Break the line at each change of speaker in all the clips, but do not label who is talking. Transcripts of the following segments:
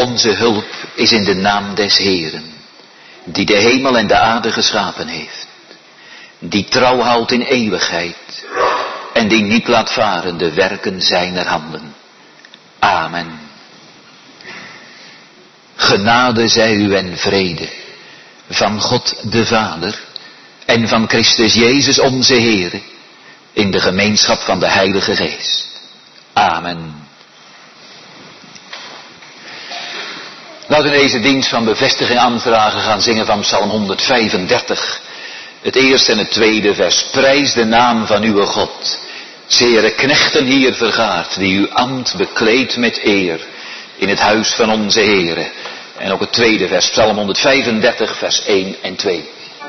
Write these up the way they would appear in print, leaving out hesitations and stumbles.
Onze hulp is in de naam des Heeren, die de hemel en de aarde geschapen heeft, die trouw houdt in eeuwigheid en die niet laat varen de werken zijner handen. Amen. Genade zij u en vrede van God de Vader en van Christus Jezus onze Heere, in de gemeenschap van de Heilige Geest. Amen. Laten we deze dienst van bevestiging aanvragen gaan zingen van Psalm 135. Het eerste en het tweede vers. Prijs de naam van uw God. Zere knechten hier vergaard, die uw ambt bekleedt met eer in het huis van onze Heere. En ook het tweede vers, Psalm 135, vers 1 en 2.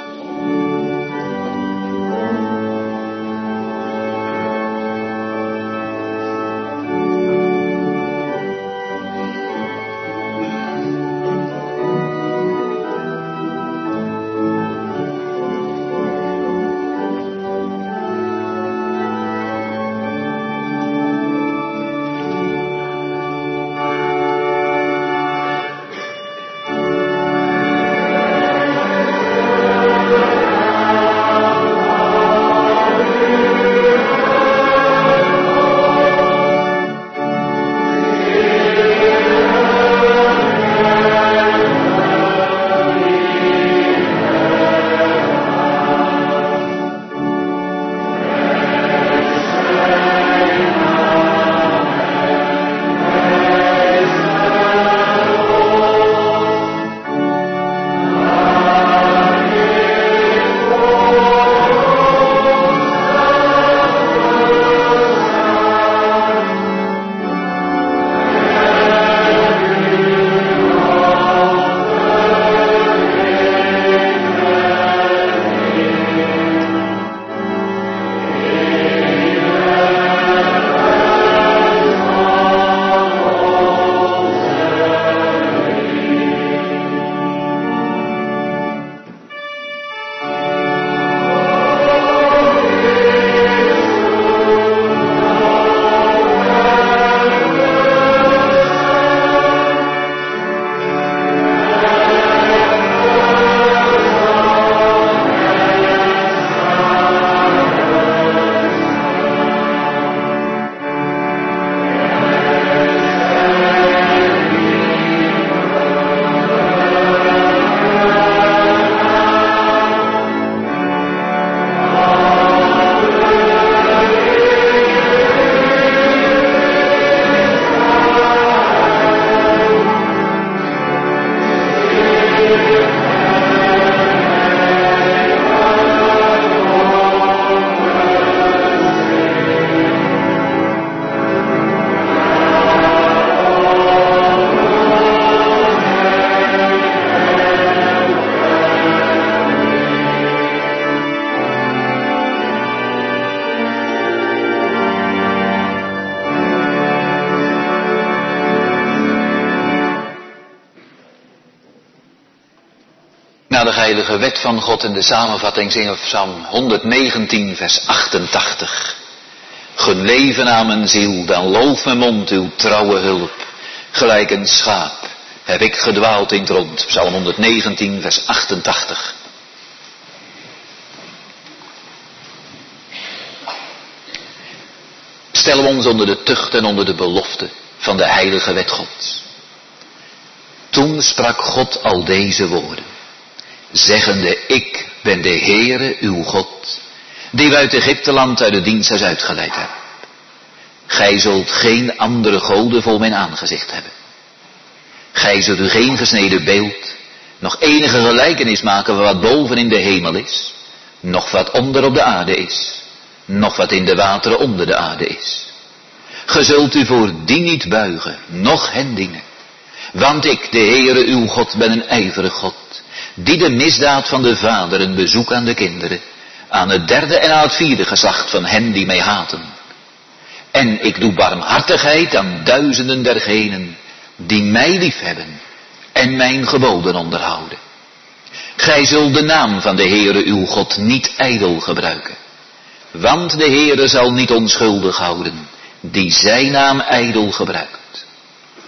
De heilige wet van God en de samenvatting zingen we Psalm 119 vers 88. Gun leven aan mijn ziel, dan loof mijn mond uw trouwe hulp. Gelijk een schaap heb ik gedwaald in het rond. Psalm 119 vers 88. Stellen we ons onder de tucht en onder de belofte van de heilige wet Gods. Toen sprak God al deze woorden, zeggende, ik ben de Heere uw God, die u uit Egypteland uit het diensthuis uitgeleid hebt. Gij zult geen andere goden voor mijn aangezicht hebben. Gij zult u geen gesneden beeld, nog enige gelijkenis maken van wat boven in de hemel is, nog wat onder op de aarde is, nog wat in de wateren onder de aarde is. Ge zult u voor die niet buigen, noch hen dienen. Want ik, de Heere uw God, ben een ijverig God, die de misdaad van de vaderen bezoek aan de kinderen, aan het derde en aan het vierde geslacht van hen die mij haten. En ik doe barmhartigheid aan duizenden dergenen die mij liefhebben en mijn geboden onderhouden. Gij zult de naam van de Heere uw God niet ijdel gebruiken, want de Heere zal niet onschuldig houden die zijn naam ijdel gebruikt.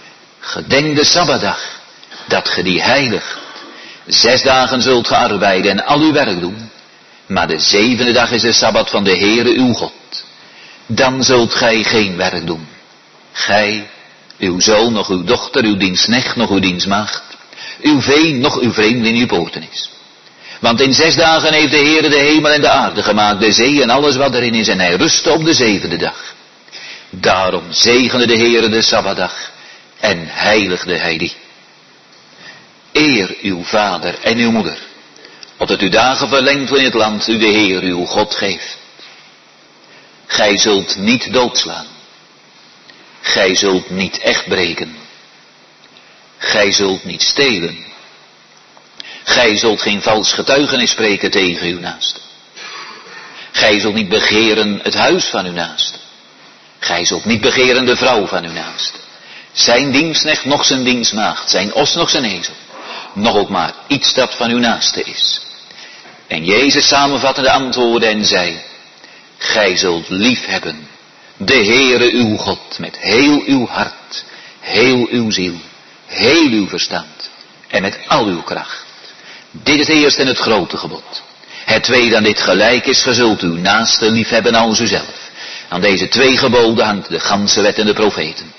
Gedenk de Sabbatdag, dat ge die heiligt. 6 dagen zult ge arbeiden en al uw werk doen. Maar de 7e dag is de Sabbat van de Heere uw God. Dan zult gij geen werk doen. Gij, uw zoon, nog uw dochter, uw dienstknecht, nog uw dienstmaagd. Uw vee, nog uw vreemde in uw poorten is. Want in 6 dagen heeft de Heere de hemel en de aarde gemaakt, de zee en alles wat erin is, en hij rustte op de 7e dag. Daarom zegende de Heere de Sabbatdag en heiligde hij die. Eer uw vader en uw moeder, opdat uw dagen verlengd worden in het land u de Heer uw God geeft. Gij zult niet doodslaan. Gij zult niet echt breken. Gij zult niet stelen. Gij zult geen vals getuigenis spreken tegen uw naaste. Gij zult niet begeren het huis van uw naaste. Gij zult niet begeren de vrouw van uw naaste. Zijn dienstknecht, nog zijn dienstmaagd, zijn os, nog zijn ezel. Nog ook maar iets dat van uw naaste is. En Jezus samenvattende antwoordde en zei: gij zult lief hebben de Heere uw God met heel uw hart, heel uw ziel, heel uw verstand en met al uw kracht. Dit is het eerste en het grote gebod. Het tweede aan dit gelijk is: ge zult uw naaste lief hebben als uzelf. Aan deze 2 geboden hangt de ganse wet en de profeten.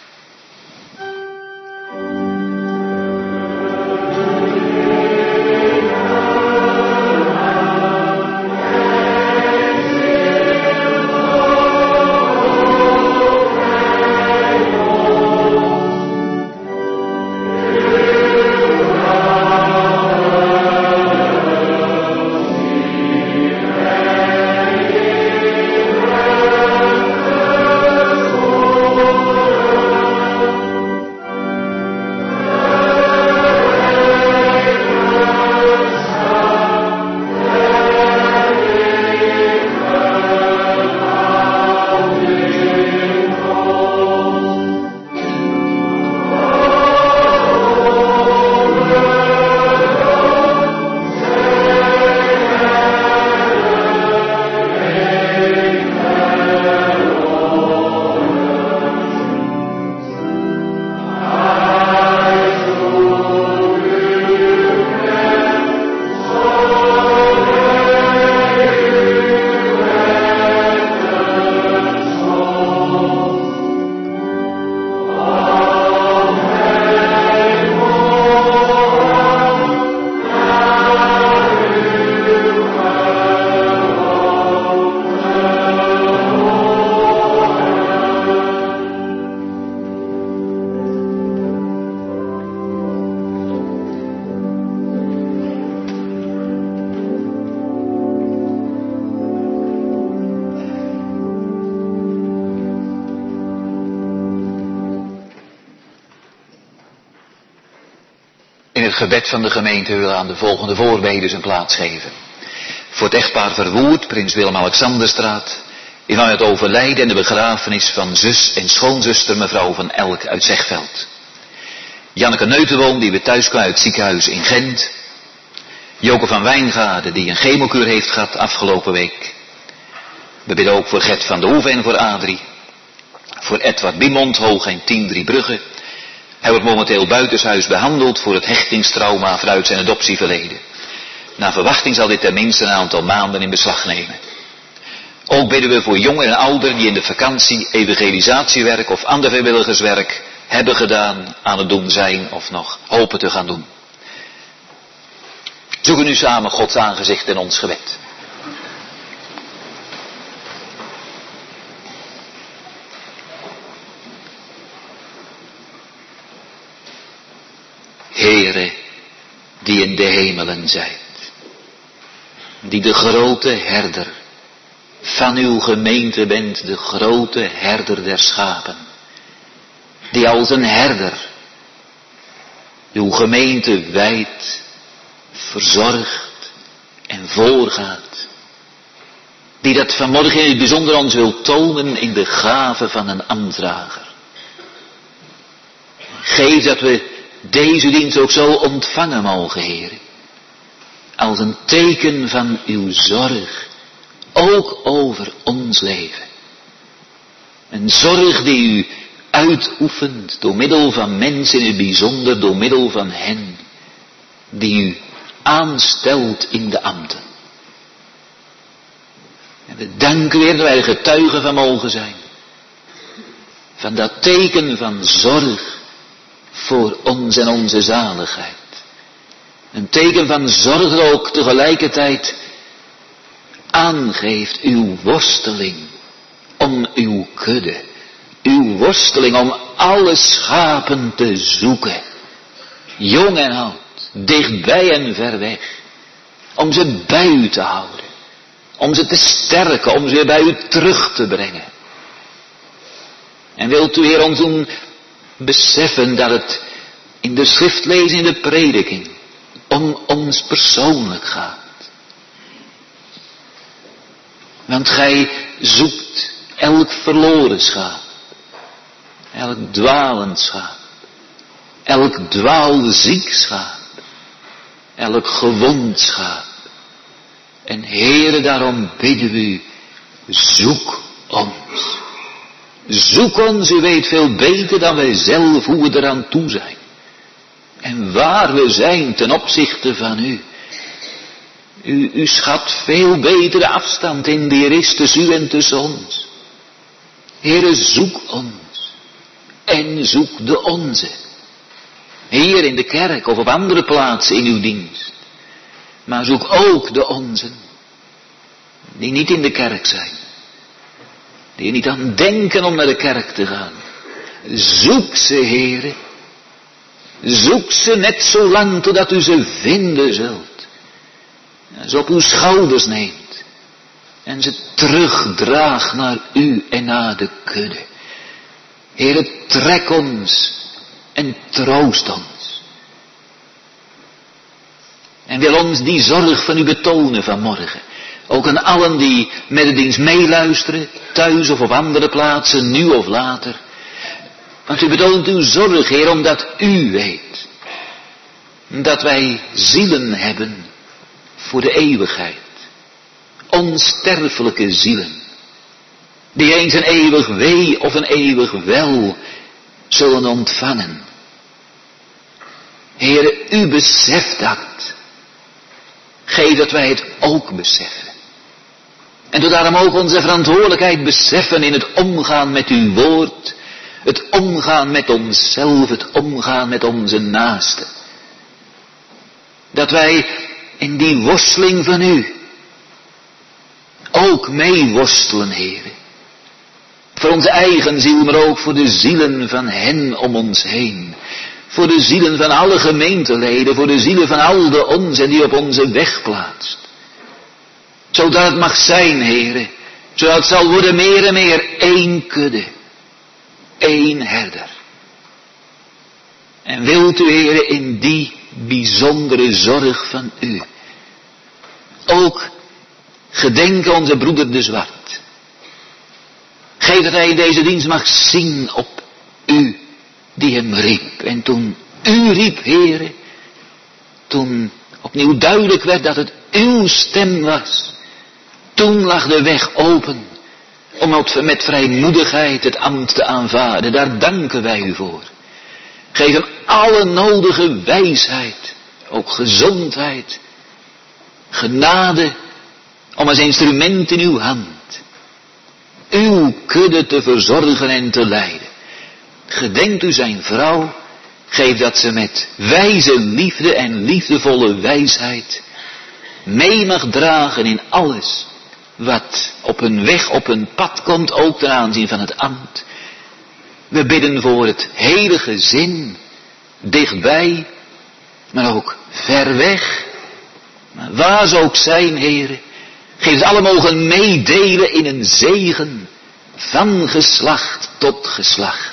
Het gebed van de gemeente wil aan de volgende voorbeden zijn plaats geven. Voor het echtpaar Verwoerd, prins Willem-Alexanderstraat, in het overlijden en de begrafenis van zus en schoonzuster mevrouw van Elk uit Zegveld. Janneke Neutenboom, die weer thuis kwam uit het ziekenhuis in Gent. Joke van Wijngaarden, die een chemokuur heeft gehad afgelopen week. We bidden ook voor Gert van de Hoeve en voor Adrie. Voor Edward Biemond, Hoogheem 10 Driebrugge. Hij wordt momenteel buitenshuis behandeld voor het hechtingstrauma vanuit zijn adoptieverleden. Naar verwachting zal dit tenminste een aantal maanden in beslag nemen. Ook bidden we voor jongeren en ouderen die in de vakantie evangelisatiewerk of ander vrijwilligerswerk hebben gedaan, aan het doen zijn of nog hopen te gaan doen. Zoeken nu samen Gods aangezicht in ons gebed. Heere, die in de hemelen zijt, die de grote herder van uw gemeente bent, de grote herder der schapen, die als een herder uw gemeente wijdt, verzorgt en voorgaat, die dat vanmorgen in het bijzonder ons wil tonen in de gave van een ambtsdrager. Geef dat we deze dienst ook zo ontvangen mogen, Heer, als een teken van uw zorg, ook over ons leven. Een zorg die u uitoefent door middel van mensen, in het bijzonder door middel van hen die u aanstelt in de ambten. En we danken weer dat wij er getuigen van mogen zijn. Van dat teken van zorg voor ons en onze zaligheid. Een teken van zorg dat ook tegelijkertijd aangeeft uw worsteling om uw kudde. Uw worsteling om alle schapen te zoeken. Jong en oud, dichtbij en ver weg. Om ze bij u te houden. Om ze te sterken, om ze weer bij u terug te brengen. En wilt u, Heer, ons doen beseffen dat het in de schriftlezing, in de prediking, om ons persoonlijk gaat. Want gij zoekt elk verloren schaap, elk dwalend schaap, elk dwaalziek schaap, elk gewond schaap. En Heere, daarom bidden we u, zoek ons. Zoek ons, u weet veel beter dan wij zelf hoe we eraan toe zijn. En waar we zijn ten opzichte van u. U schat veel betere afstand in die er is tussen u en tussen ons. Heere, zoek ons. En zoek de onze. Hier in de kerk of op andere plaatsen in uw dienst. Maar zoek ook de onzen. Die niet in de kerk zijn. Die er niet aan denken om naar de kerk te gaan. Zoek ze, Heere. Zoek ze net zo lang totdat u ze vinden zult. En ze op uw schouders neemt. En ze terugdraagt naar u en naar de kudde. Heere, trek ons en troost ons. En wil ons die zorg van u betonen vanmorgen. Ook aan allen die met de dienst meeluisteren, thuis of op andere plaatsen, nu of later. Want u betoont uw zorg, Heer, omdat u weet dat wij zielen hebben voor de eeuwigheid. Onsterfelijke zielen. Die eens een eeuwig wee of een eeuwig wel zullen ontvangen. Heere, u beseft dat. Geef dat wij het ook beseffen. En doe daarom ook onze verantwoordelijkheid beseffen in het omgaan met uw woord. Het omgaan met onszelf, het omgaan met onze naasten. Dat wij in die worsteling van u ook mee worstelen, Heere. Voor onze eigen ziel, maar ook voor de zielen van hen om ons heen. Voor de zielen van alle gemeenteleden, voor de zielen van al de onze die op onze weg plaatst. Zodat het mag zijn, Heere, zodat het zal worden meer en meer één kudde, één herder. En wilt u, Heere, in die bijzondere zorg van u ook gedenken onze broeder de Zwart. Geef dat hij in deze dienst mag zien op u die hem riep. En toen u riep, Heere, toen opnieuw duidelijk werd dat het uw stem was, toen lag de weg open om met vrijmoedigheid het ambt te aanvaarden. Daar danken wij u voor. Geef hem alle nodige wijsheid, ook gezondheid, genade, om als instrument in uw hand uw kudde te verzorgen en te leiden. Gedenkt u zijn vrouw, geef dat ze met wijze liefde en liefdevolle wijsheid mee mag dragen in alles wat op hun weg, op hun pad komt, ook ten aanzien van het ambt. We bidden voor het hele gezin, dichtbij, maar ook ver weg. Maar waar ze ook zijn, Heere, geef ze alle mogen meedelen in een zegen van geslacht tot geslacht.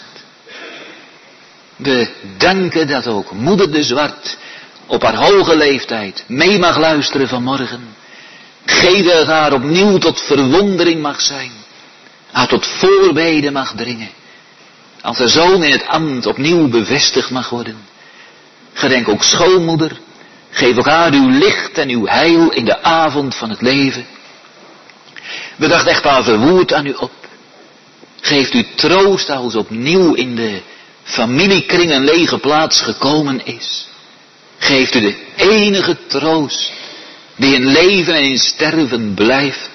We danken dat ook moeder de Zwart op haar hoge leeftijd mee mag luisteren vanmorgen. Geef dat haar opnieuw tot verwondering mag zijn. Haar tot voorbeden mag dringen. Als haar zoon in het ambt opnieuw bevestigd mag worden. Gedenk ook schoonmoeder. Geef ook haar uw licht en uw heil in de avond van het leven. We dachten echt aan verwoerd aan u op. Geeft u troost als opnieuw in de familiekring een lege plaats gekomen is. Geeft u de enige troost die in leven en in sterven blijft.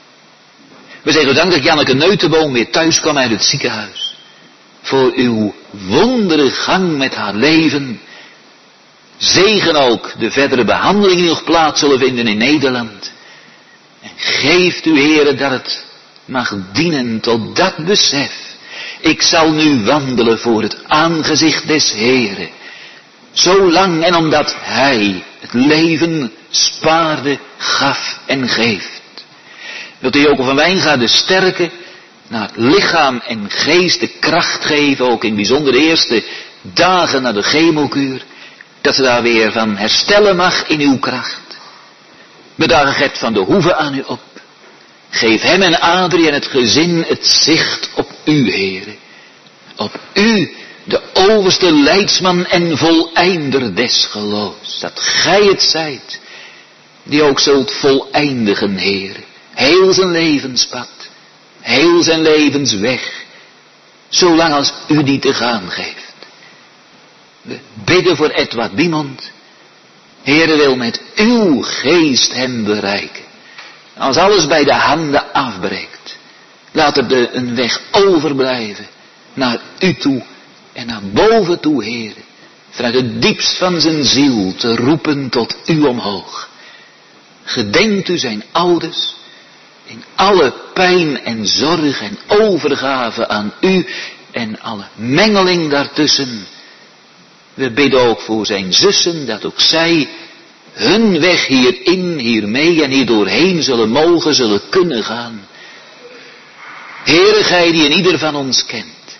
We zeggen dank dat Janneke Neutenboom weer thuis kwam uit het ziekenhuis. Voor uw wondere gang met haar leven. Zegen ook de verdere behandelingen die nog plaats zullen vinden in Nederland. En geeft u, Heere, dat het mag dienen tot dat besef. Ik zal nu wandelen voor het aangezicht des Heere. Zolang en omdat Hij het leven spaarde, gaf en geeft. Wilt u Joke van Wijngaarden sterken, naar het lichaam en geest de kracht geven, ook in bijzonder de eerste dagen na de chemokuur, dat ze daar weer van herstellen mag in uw kracht. Bedagen Gert van de Hoeve aan u op. Geef hem en Adrie en het gezin het zicht op u, Heere. Op u, de overste leidsman en voleinder des geloofs. Dat gij het zijt, die ook zult voleindigen, Heere. Heel zijn levenspad, heel zijn levensweg, zolang als u die te gaan geeft. We bidden voor Edward Biemond. Heere, wil met uw geest hem bereiken. Als alles bij de handen afbreekt, laat er een weg overblijven naar u toe en naar boven toe, Heere. Vanuit het diepst van zijn ziel te roepen tot u omhoog. Gedenkt u zijn ouders in alle pijn en zorg en overgave aan u en alle mengeling daartussen. We bidden ook voor zijn zussen, dat ook zij hun weg hierin, hiermee en hier doorheen zullen kunnen gaan. Heere, gij die in ieder van ons kent.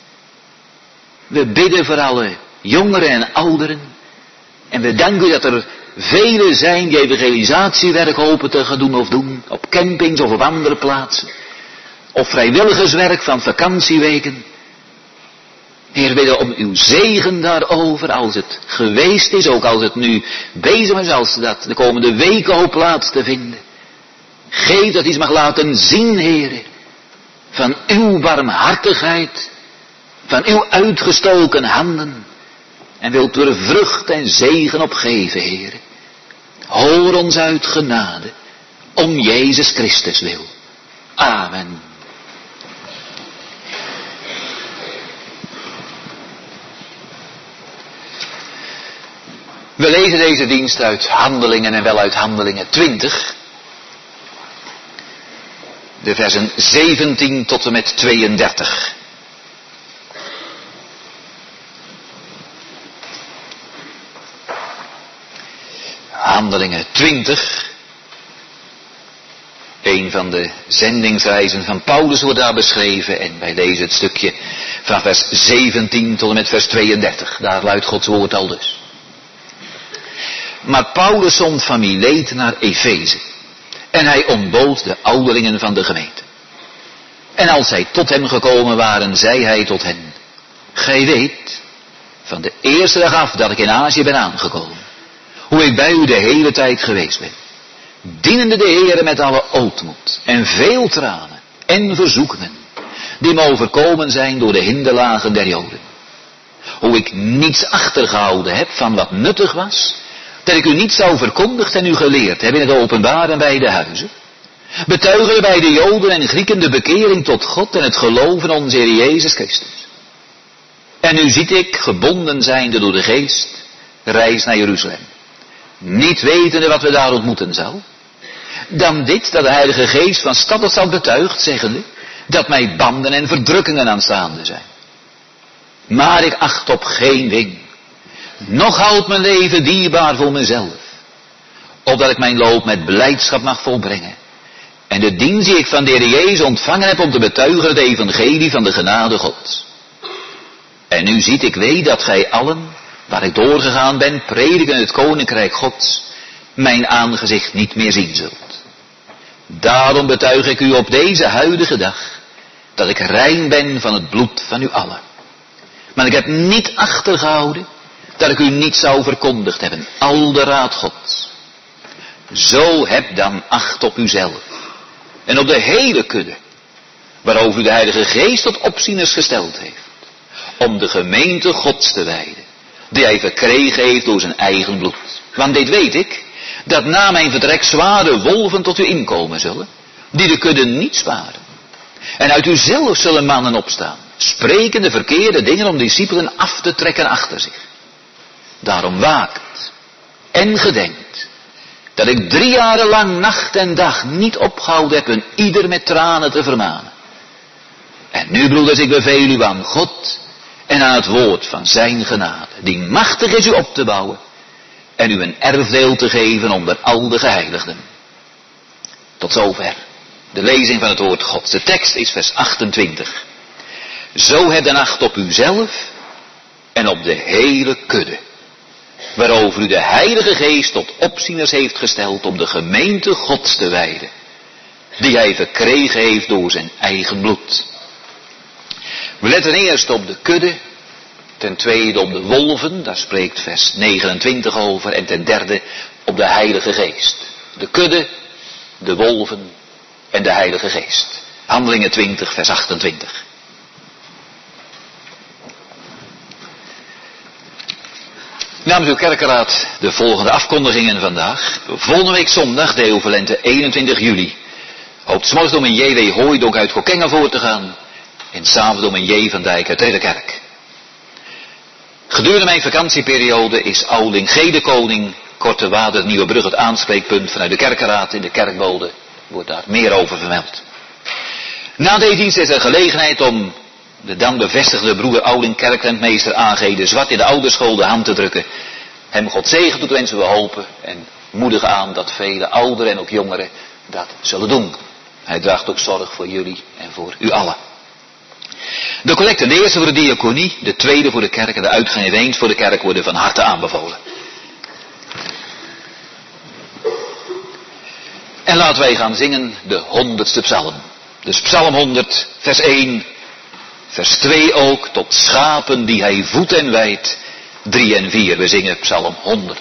We bidden voor alle jongeren en ouderen. En we danken u dat er velen zijn die evangelisatiewerk hopen te gaan doen of doen. Op campings of op andere plaatsen. Of vrijwilligerswerk van vakantieweken. Heer, we bidden om uw zegen daarover, als het geweest is, ook als het nu bezig is, als dat de komende weken hoopt plaats te vinden. Geef dat iets mag laten zien, Heer, van uw barmhartigheid, van uw uitgestoken handen. En wilt u er vrucht en zegen op geven, Heer. Hoor ons uit genade, om Jezus Christus wil. Amen. We lezen deze dienst uit Handelingen en wel uit Handelingen 20. De versen 17 tot en met 32. Handelingen 20. Een van de zendingsreizen van Paulus wordt daar beschreven. En wij lezen het stukje van vers 17 tot en met vers 32. Daar luidt Gods woord al dus. Maar Paulus zond van Mileet naar Efeze. En hij ontbood de ouderlingen van de gemeente. En als zij tot hem gekomen waren, zei hij tot hen: gij weet, van de eerste dag af dat ik in Azië ben aangekomen, hoe ik bij u de hele tijd geweest ben. Dienende de Heere met alle ootmoed en veel tranen en verzoekingen, die me overkomen zijn door de hinderlagen der Joden. Hoe ik niets achtergehouden heb van wat nuttig was, dat ik u niet zou verkondigd en u geleerd hebben in het openbaar en bij de huizen. Betuigen bij de Joden en Grieken de bekering tot God en het geloven in onze Heer Jezus Christus. En nu ziet ik, gebonden zijnde door de geest, reis naar Jeruzalem. Niet wetende wat we daar ontmoeten zal. Dan dit, dat de Heilige Geest van stad tot stad betuigt, zeggende, dat mij banden en verdrukkingen aanstaande zijn. Maar ik acht op geen ding. Nog houdt mijn leven dierbaar voor mezelf, opdat ik mijn loop met blijdschap mag volbrengen. En de dienst die ik van de Heer Jezus ontvangen heb om te betuigen het evangelie van de genade Gods. En nu ziet ik weet dat gij allen, waar ik doorgegaan ben, prediken het koninkrijk Gods, mijn aangezicht niet meer zien zult. Daarom betuig ik u op deze huidige dag, dat ik rein ben van het bloed van u allen. Maar ik heb niet achtergehouden, dat ik u niet zou verkondigd hebben, al de raad Gods. Zo heb dan acht op uzelf en op de hele kudde, waarover u de Heilige Geest tot opzieners gesteld heeft, om de gemeente Gods te wijden, die hij verkregen heeft door zijn eigen bloed. Want dit weet ik, dat na mijn vertrek zware wolven tot u inkomen zullen, die de kudde niet sparen. En uit uzelf zullen mannen opstaan, sprekende verkeerde dingen om discipelen af te trekken achter zich. Daarom waakt en gedenkt, dat ik 3 jaren lang nacht en dag niet opgehouden heb een ieder met tranen te vermanen. En nu, broeders, ik beveel u aan God en aan het woord van zijn genade, die machtig is u op te bouwen en u een erfdeel te geven onder al de geheiligden. Tot zover de lezing van het woord Gods. De tekst is vers 28. Zo heb dan acht op uzelf en op de hele kudde, waarover u de Heilige Geest tot opzieners heeft gesteld om de gemeente Gods te wijden, die hij verkregen heeft door zijn eigen bloed. We letten eerst op de kudde, ten tweede op de wolven, daar spreekt vers 29 over, en ten derde op de Heilige Geest. De kudde, de wolven en de Heilige Geest. Handelingen 20, vers 28. Namens uw kerkenraad de volgende afkondigingen vandaag. Volgende week zondag, Deo Valente, 21 juli. Hoopt 's morgens dominee J.W. Hooijdonk uit Kockengen voor te gaan. En s'avonds dominee J. van Dijk uit Ridderkerk. Gedurende mijn vakantieperiode is Oudeling G. de Koning, Korte Wader, Nieuwebrug het aanspreekpunt vanuit de kerkenraad in de kerkbode. Wordt daar meer over vermeld. Na deze dienst is er gelegenheid om de dan bevestigde broeder Oudeling kerkrentmeester A.G. de Zwart in de ouderschool de hand te drukken. Hem God zegen toe te wensen we hopen en moedigen aan dat vele ouderen en ook jongeren dat zullen doen. Hij draagt ook zorg voor jullie en voor u allen. De collecte, de eerste voor de diaconie, de tweede voor de kerk en de uitgang en winst voor de kerk worden van harte aanbevolen. En laten wij gaan zingen de 100ste psalm. Dus psalm 100, vers 1, vers 2 ook, tot schapen die hij voedt en weidt. 3 en 4, we zingen psalm 100.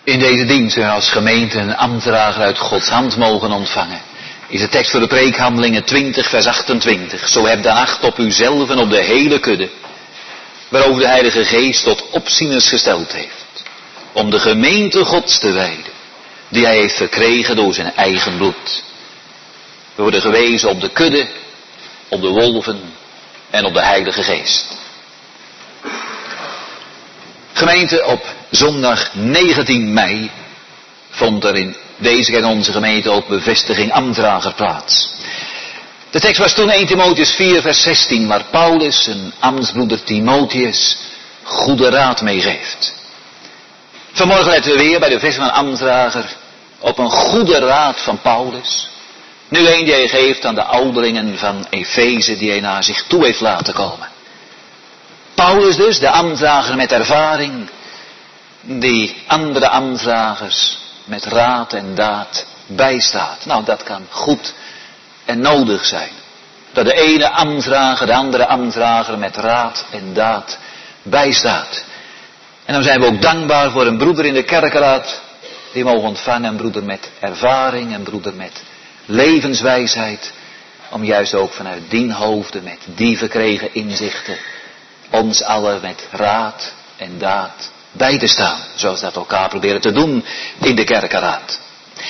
in deze dienst en als gemeente een ambtsdrager uit Gods hand mogen ontvangen, is de tekst voor de preek Handelingen 20 vers 28. Zo heb dan acht op uzelf en op de hele kudde, waarover de Heilige Geest tot opzieners gesteld heeft, om de gemeente Gods te wijden, die hij heeft verkregen door zijn eigen bloed. We worden gewezen op de kudde, op de wolven en op de Heilige Geest. Gemeente, op zondag 19 mei vond er in deze en onze gemeente ook bevestiging ambtsdrager plaats. De tekst was toen 1 Timotheus 4 vers 16, waar Paulus zijn ambtsbroeder Timotheus goede raad meegeeft. Vanmorgen letten we weer bij de bevestiging van ambtsdrager op een goede raad van Paulus. Nu een die hij geeft aan de ouderlingen van Efeze die hij naar zich toe heeft laten komen. Paulus dus, de ambtsdrager met ervaring, die andere ambtsdragers met raad en daad bijstaat. Nou, dat kan goed en nodig zijn. Dat de ene ambtsdrager de andere ambtsdrager met raad en daad bijstaat. En dan zijn we ook dankbaar voor een broeder in de kerkenraad die mogen ontvangen, een broeder met ervaring, een broeder met levenswijsheid, om juist ook vanuit dien hoofden met die verkregen inzichten ons allen met raad en daad bij te staan, zoals dat elkaar proberen te doen in de kerkenraad.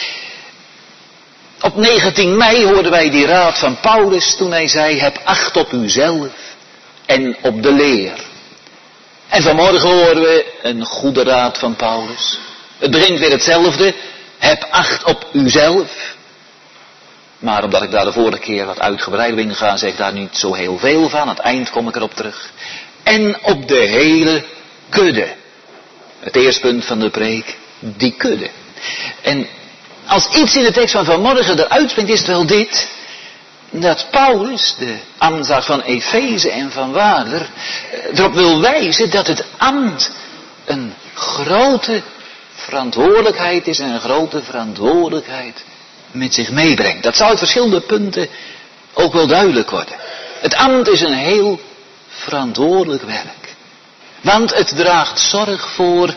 Op 19 mei hoorden wij die raad van Paulus toen hij zei, heb acht op uzelf en op de leer. En vanmorgen horen we een goede raad van Paulus. Het begint weer hetzelfde, heb acht op uzelf. Maar omdat ik daar de vorige keer wat uitgebreider in ga, zeg ik daar niet zo heel veel van. Aan het eind kom ik erop terug. En op de hele kudde. Het eerste punt van de preek, die kudde. En als iets in de tekst van vanmorgen eruit springt, is het wel dit. Dat Paulus, de ambtsdrager van Efeze en van Waarder, erop wil wijzen dat het ambt een grote verantwoordelijkheid is en een grote verantwoordelijkheid met zich meebrengt. Dat zal uit verschillende punten ook wel duidelijk worden. Het ambt is een heel verantwoordelijk werk. Want het draagt zorg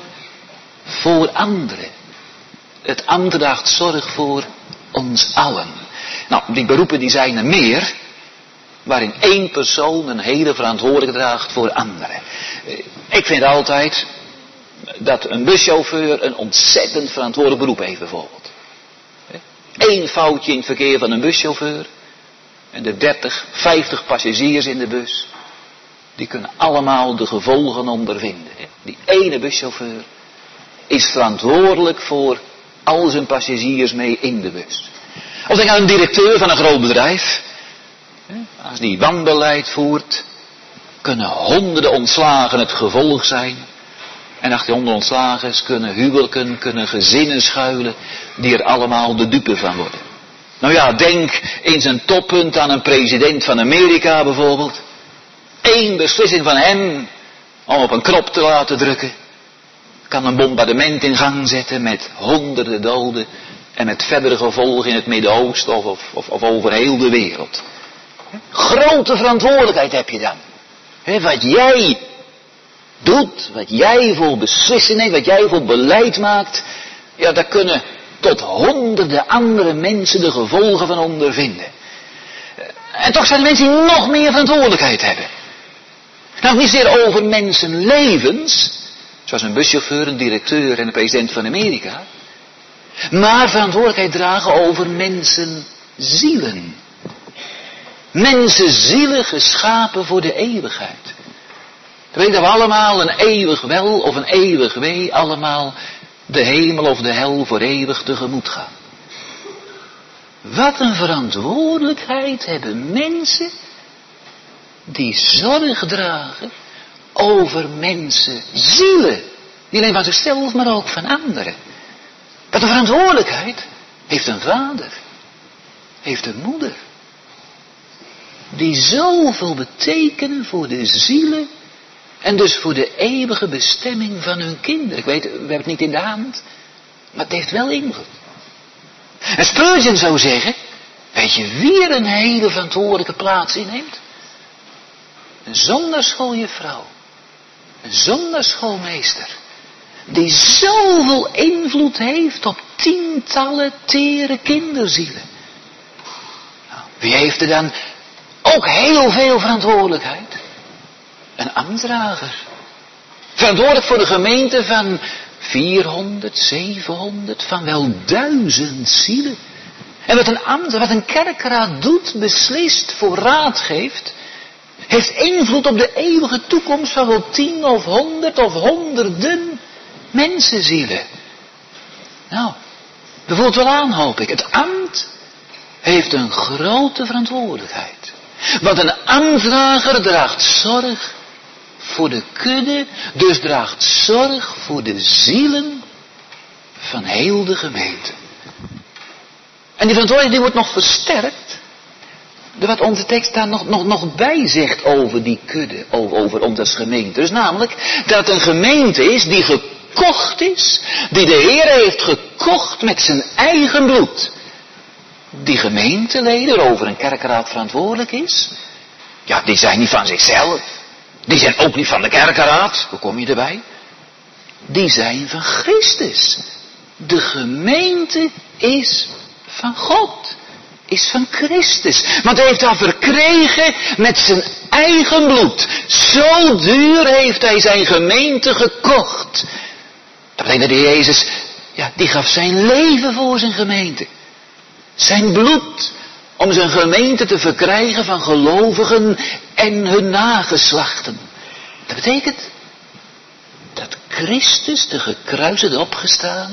voor anderen. Het ambt draagt zorg voor ons allen. Nou, die beroepen die zijn er meer, waarin één persoon een hele verantwoordelijkheid draagt voor anderen. Ik vind altijd dat een buschauffeur een ontzettend verantwoordelijk beroep heeft bijvoorbeeld. Eén foutje in het verkeer van een buschauffeur en de 30, 50 passagiers in de bus, die kunnen allemaal de gevolgen ondervinden. Die ene buschauffeur is verantwoordelijk voor al zijn passagiers mee in de bus. Of denk aan een directeur van een groot bedrijf. Als die wanbeleid voert, kunnen honderden ontslagen het gevolg zijn. En achter die honderden ontslagen kunnen huwelijken, kunnen gezinnen schuilen, die er allemaal de dupe van worden. Nou ja, denk in zijn toppunt aan een president van Amerika bijvoorbeeld. Eén beslissing van hem om op een knop te laten drukken, kan een bombardement in gang zetten met honderden doden en met verdere gevolgen in het Midden-Oosten of over heel de wereld. Grote verantwoordelijkheid heb je dan. Wat jij doet, wat jij voor beslissingen neemt, wat jij voor beleid maakt, ja, daar kunnen tot honderden andere mensen de gevolgen van ondervinden. En toch zijn er mensen die nog meer verantwoordelijkheid hebben. Nou, niet zozeer over mensenlevens, zoals een buschauffeur, een directeur en een president van Amerika, maar verantwoordelijkheid dragen over mensenzielen. Mensenzielen geschapen voor de eeuwigheid. Dat betekent dat we allemaal een eeuwig wel of een eeuwig wee, allemaal de hemel of de hel voor eeuwig tegemoet gaan. Wat een verantwoordelijkheid hebben mensen die zorg dragen over mensenzielen. Niet alleen van zichzelf, maar ook van anderen. Wat een verantwoordelijkheid heeft een vader, heeft een moeder, die zoveel betekenen voor de zielen en dus voor de eeuwige bestemming van hun kinderen. Ik weet, we hebben het niet in de hand, maar het heeft wel invloed. En Spurgeon zou zeggen, weet je wie er een hele verantwoordelijke plaats inneemt? Een zondagschooljuffrouw, een zondagschoolmeester, Die zoveel invloed heeft op tientallen tere kinderzielen. Nou, wie heeft er dan ook heel veel verantwoordelijkheid? Een ambtsdrager. Verantwoordelijk voor de gemeente van 400, 700, van wel 1000 zielen. En wat een kerkraad doet, beslist, voor raad geeft, heeft invloed op de eeuwige toekomst van wel 10 of 100 of honderden mensenzielen. Nou, dat voelt wel aan, hoop ik. Het ambt heeft een grote verantwoordelijkheid. Want een ambtsdrager draagt zorg voor de kudde, dus draagt zorg voor de zielen van heel de gemeente. En die verantwoordelijkheid die wordt nog versterkt door wat onze tekst daar nog bij zegt over die kudde, over ons als gemeente. Dus namelijk dat een gemeente is die gekocht is, die de Heer heeft gekocht met zijn eigen bloed. Die gemeenteleden waarover een kerkraad verantwoordelijk is, ja, die zijn niet van zichzelf. Die zijn ook niet van de kerkraad. Hoe kom je erbij? Die zijn van Christus. De gemeente is van God. Is van Christus. Want hij heeft haar verkregen met zijn eigen bloed. Zo duur heeft hij zijn gemeente gekocht. Dat betekent dat Jezus, ja, die gaf zijn leven voor zijn gemeente. Zijn bloed om zijn gemeente te verkrijgen van gelovigen en hun nageslachten. Dat betekent dat Christus, de gekruisigde opgestane,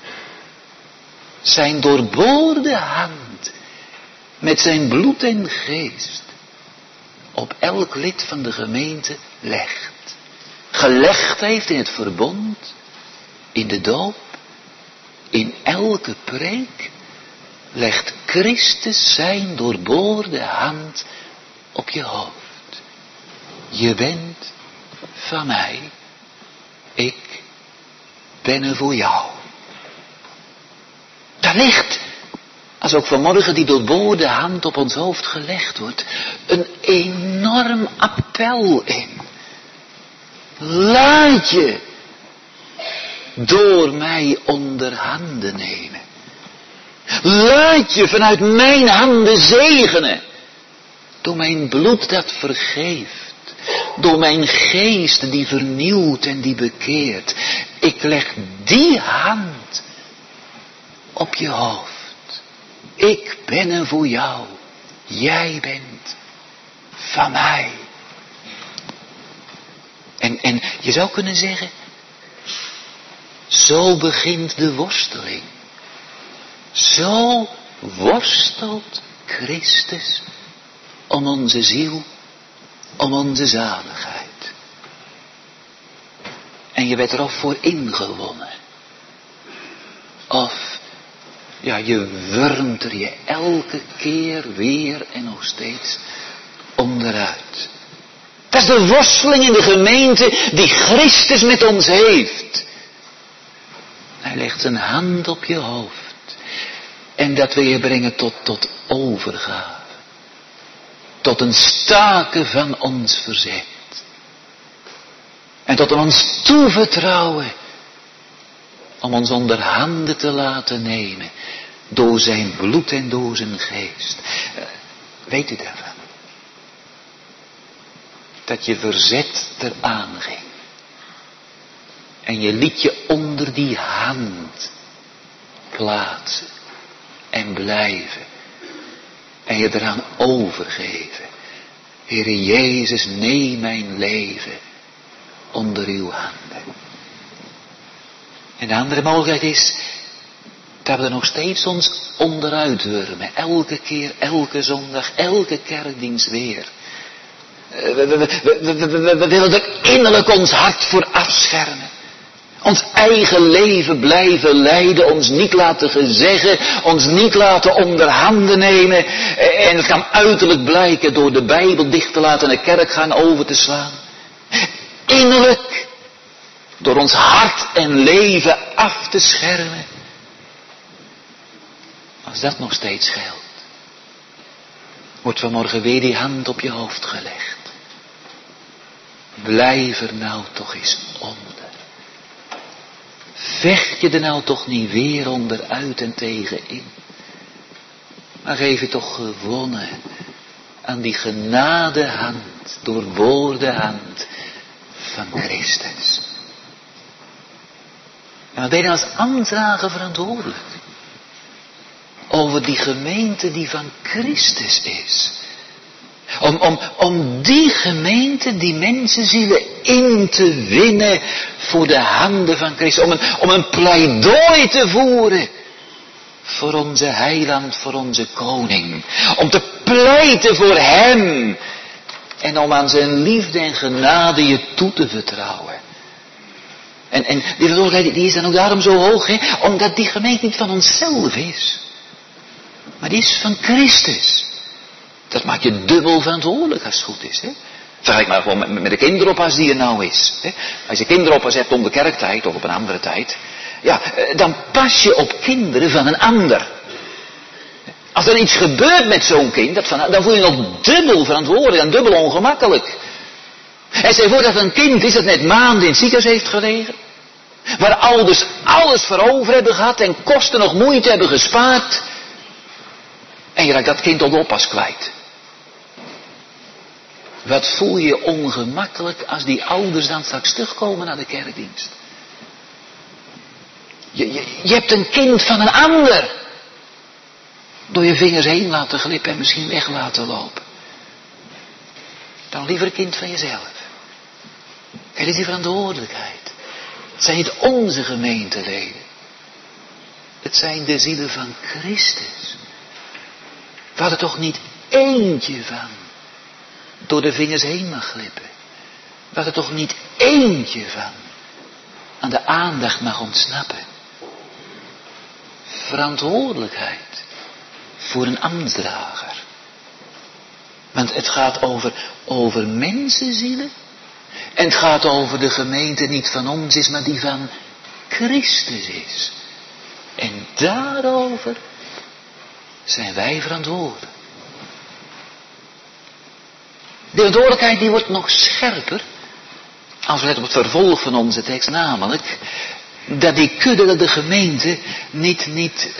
zijn doorboorde hand met zijn bloed en geest op elk lid van de gemeente legt. Gelegd heeft in het verbond, in de doop, in elke preek, legt Christus zijn doorboorde hand op je hoofd. Je bent van mij, ik ben er voor jou. Daar ligt, als ook vanmorgen die doorboorde hand op ons hoofd gelegd wordt, een enorm appel in. Laat je door mij onder handen nemen. Laat je vanuit mijn handen zegenen. Door mijn bloed dat vergeeft. Door mijn geest die vernieuwt en die bekeert. Ik leg die hand op je hoofd. Ik ben er voor jou. Jij bent van mij. En je zou kunnen zeggen, zo begint de worsteling. Zo worstelt Christus om onze ziel, om onze zaligheid. En je werd er of voor ingewonnen. Of, ja, je wurmt er je elke keer weer en nog steeds onderuit. Dat is de worsteling in de gemeente die Christus met ons heeft. Hij legt zijn hand op je hoofd. En dat wil je brengen tot overgave. Tot een staken van ons verzet. En tot ons toevertrouwen. Om ons onder handen te laten nemen. Door zijn bloed en door zijn geest. Weet u daarvan? Dat je verzet eraan ging. En je liet je onder die hand plaatsen. En blijven. En je eraan overgeven. Heere Jezus, neem mijn leven onder uw handen. En de andere mogelijkheid is dat we er nog steeds ons onderuit wurmen. Elke keer, elke zondag, elke kerkdienst weer. We willen er innerlijk ons hart voor afschermen. Ons eigen leven blijven leiden, ons niet laten gezeggen, ons niet laten onder handen nemen. En het kan uiterlijk blijken door de Bijbel dicht te laten en de kerk gaan over te slaan. Innerlijk, door ons hart en leven af te schermen. Als dat nog steeds geldt, wordt vanmorgen weer die hand op je hoofd gelegd. Blijf er nou toch eens onder. vecht je er nou toch niet weer onderuit en tegenin. Maar geef je toch gewonnen aan die genadehand, doorboorde hand van Christus. En wat ben je als ambtsdrager verantwoordelijk? Over die gemeente die van Christus is. Om die gemeente, die mensenzielen in te winnen voor de handen van Christus. Om een pleidooi te voeren voor onze heiland, voor onze koning. Om te pleiten voor hem. En om aan zijn liefde en genade je toe te vertrouwen. En die verantwoordelijkheid die is dan ook daarom zo hoog, hè? Omdat die gemeente niet van onszelf is. Maar die is van Christus. Dat maakt je dubbel verantwoordelijk als het goed is. Hè? Vergelijk maar gewoon met de kinderoppas die er nou is. Hè? Als je kinderoppas hebt om de kerktijd of op een andere tijd. Ja, dan pas je op kinderen van een ander. Als er iets gebeurt met zo'n kind, dan voel je je nog dubbel verantwoordelijk en dubbel ongemakkelijk. En stel je voor dat een kind is dat net maanden in het ziekenhuis heeft gelegen. Waar ouders alles voor over hebben gehad en kosten nog moeite hebben gespaard. En je raakt dat kind op de oppas kwijt. Wat voel je je ongemakkelijk als die ouders dan straks terugkomen naar de kerkdienst. Je hebt een kind van een ander. Door je vingers heen laten glippen en misschien weg laten lopen. Dan liever een kind van jezelf. Kijk, dit is die verantwoordelijkheid. Het zijn niet onze gemeenteleden. Het zijn de zielen van Christus. We hadden toch niet eentje van door de vingers heen mag glippen. We hadden toch niet eentje van aan de aandacht mag ontsnappen. Verantwoordelijkheid voor een ambtsdrager. Want het gaat over mensenzielen. En het gaat over de gemeente niet van ons is, maar die van Christus is. En daarover zijn wij verantwoordelijk. De verantwoordelijkheid die wordt nog scherper als we letten op het vervolg van onze tekst, namelijk dat die kudde, dat de gemeente niet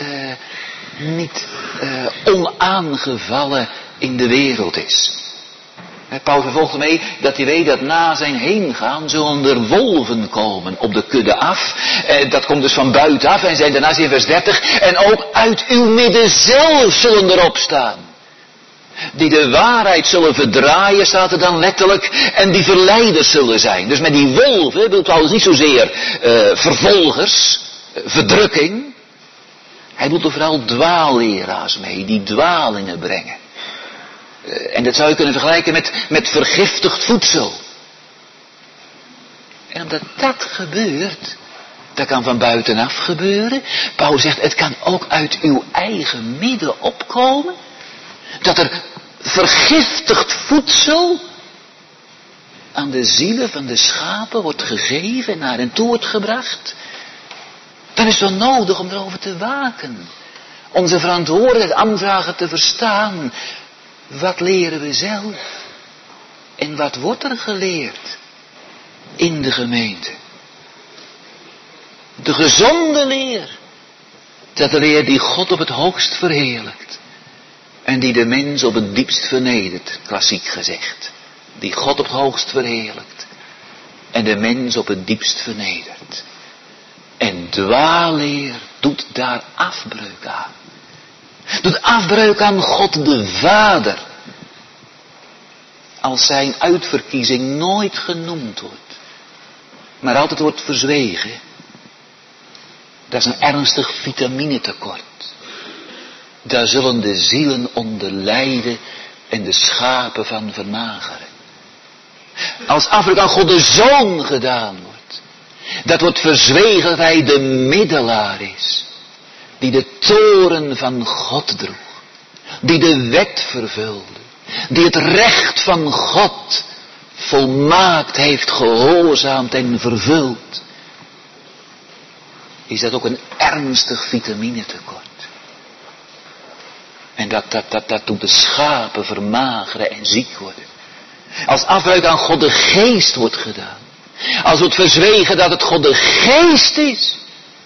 onaangevallen in de wereld is. Paulus vervolgt ermee dat hij weet dat na zijn heengaan zullen er wolven komen op de kudde af. Dat komt dus van buitenaf en zijn daarna in vers 30. En ook uit uw midden zelf zullen erop staan. Die de waarheid zullen verdraaien, staat er dan letterlijk. En die verleiders zullen zijn. Dus met die wolven wil Paulus niet zozeer vervolgers, verdrukking. Hij doet er vooral dwaalleraars mee, die dwalingen brengen. En dat zou je kunnen vergelijken met vergiftigd voedsel. En omdat dat gebeurt, dat kan van buitenaf gebeuren. Paulus zegt, het kan ook uit uw eigen midden opkomen. Dat er vergiftigd voedsel aan de zielen van de schapen wordt gegeven en naar hen toe wordt gebracht. Dan is het wel nodig om erover te waken. Onze verantwoordelijkheid ambtsdrager te verstaan. Wat leren we zelf? En wat wordt er geleerd in de gemeente? De gezonde leer. Dat de leer die God op het hoogst verheerlijkt. En die de mens op het diepst vernedert, klassiek gezegd. Die God op het hoogst verheerlijkt. En de mens op het diepst vernedert. En dwaalleer doet daar afbreuk aan. Doet afbreuk aan God de Vader. Als zijn uitverkiezing nooit genoemd wordt. Maar altijd wordt verzwegen. Dat is een ernstig vitaminetekort. Daar zullen de zielen onder lijden en de schapen van vermageren. Als afbreuk aan God de Zoon gedaan wordt. Dat wordt verzwegen dat hij de middelaar is. Die de toren van God droeg. Die de wet vervulde. Die het recht van God volmaakt heeft gehoorzaamd en vervuld. Is dat ook een ernstig vitaminetekort. En dat doet de schapen vermageren en ziek worden. Als afbreuk aan God de geest wordt gedaan. Als wordt verzwegen dat het God de geest is.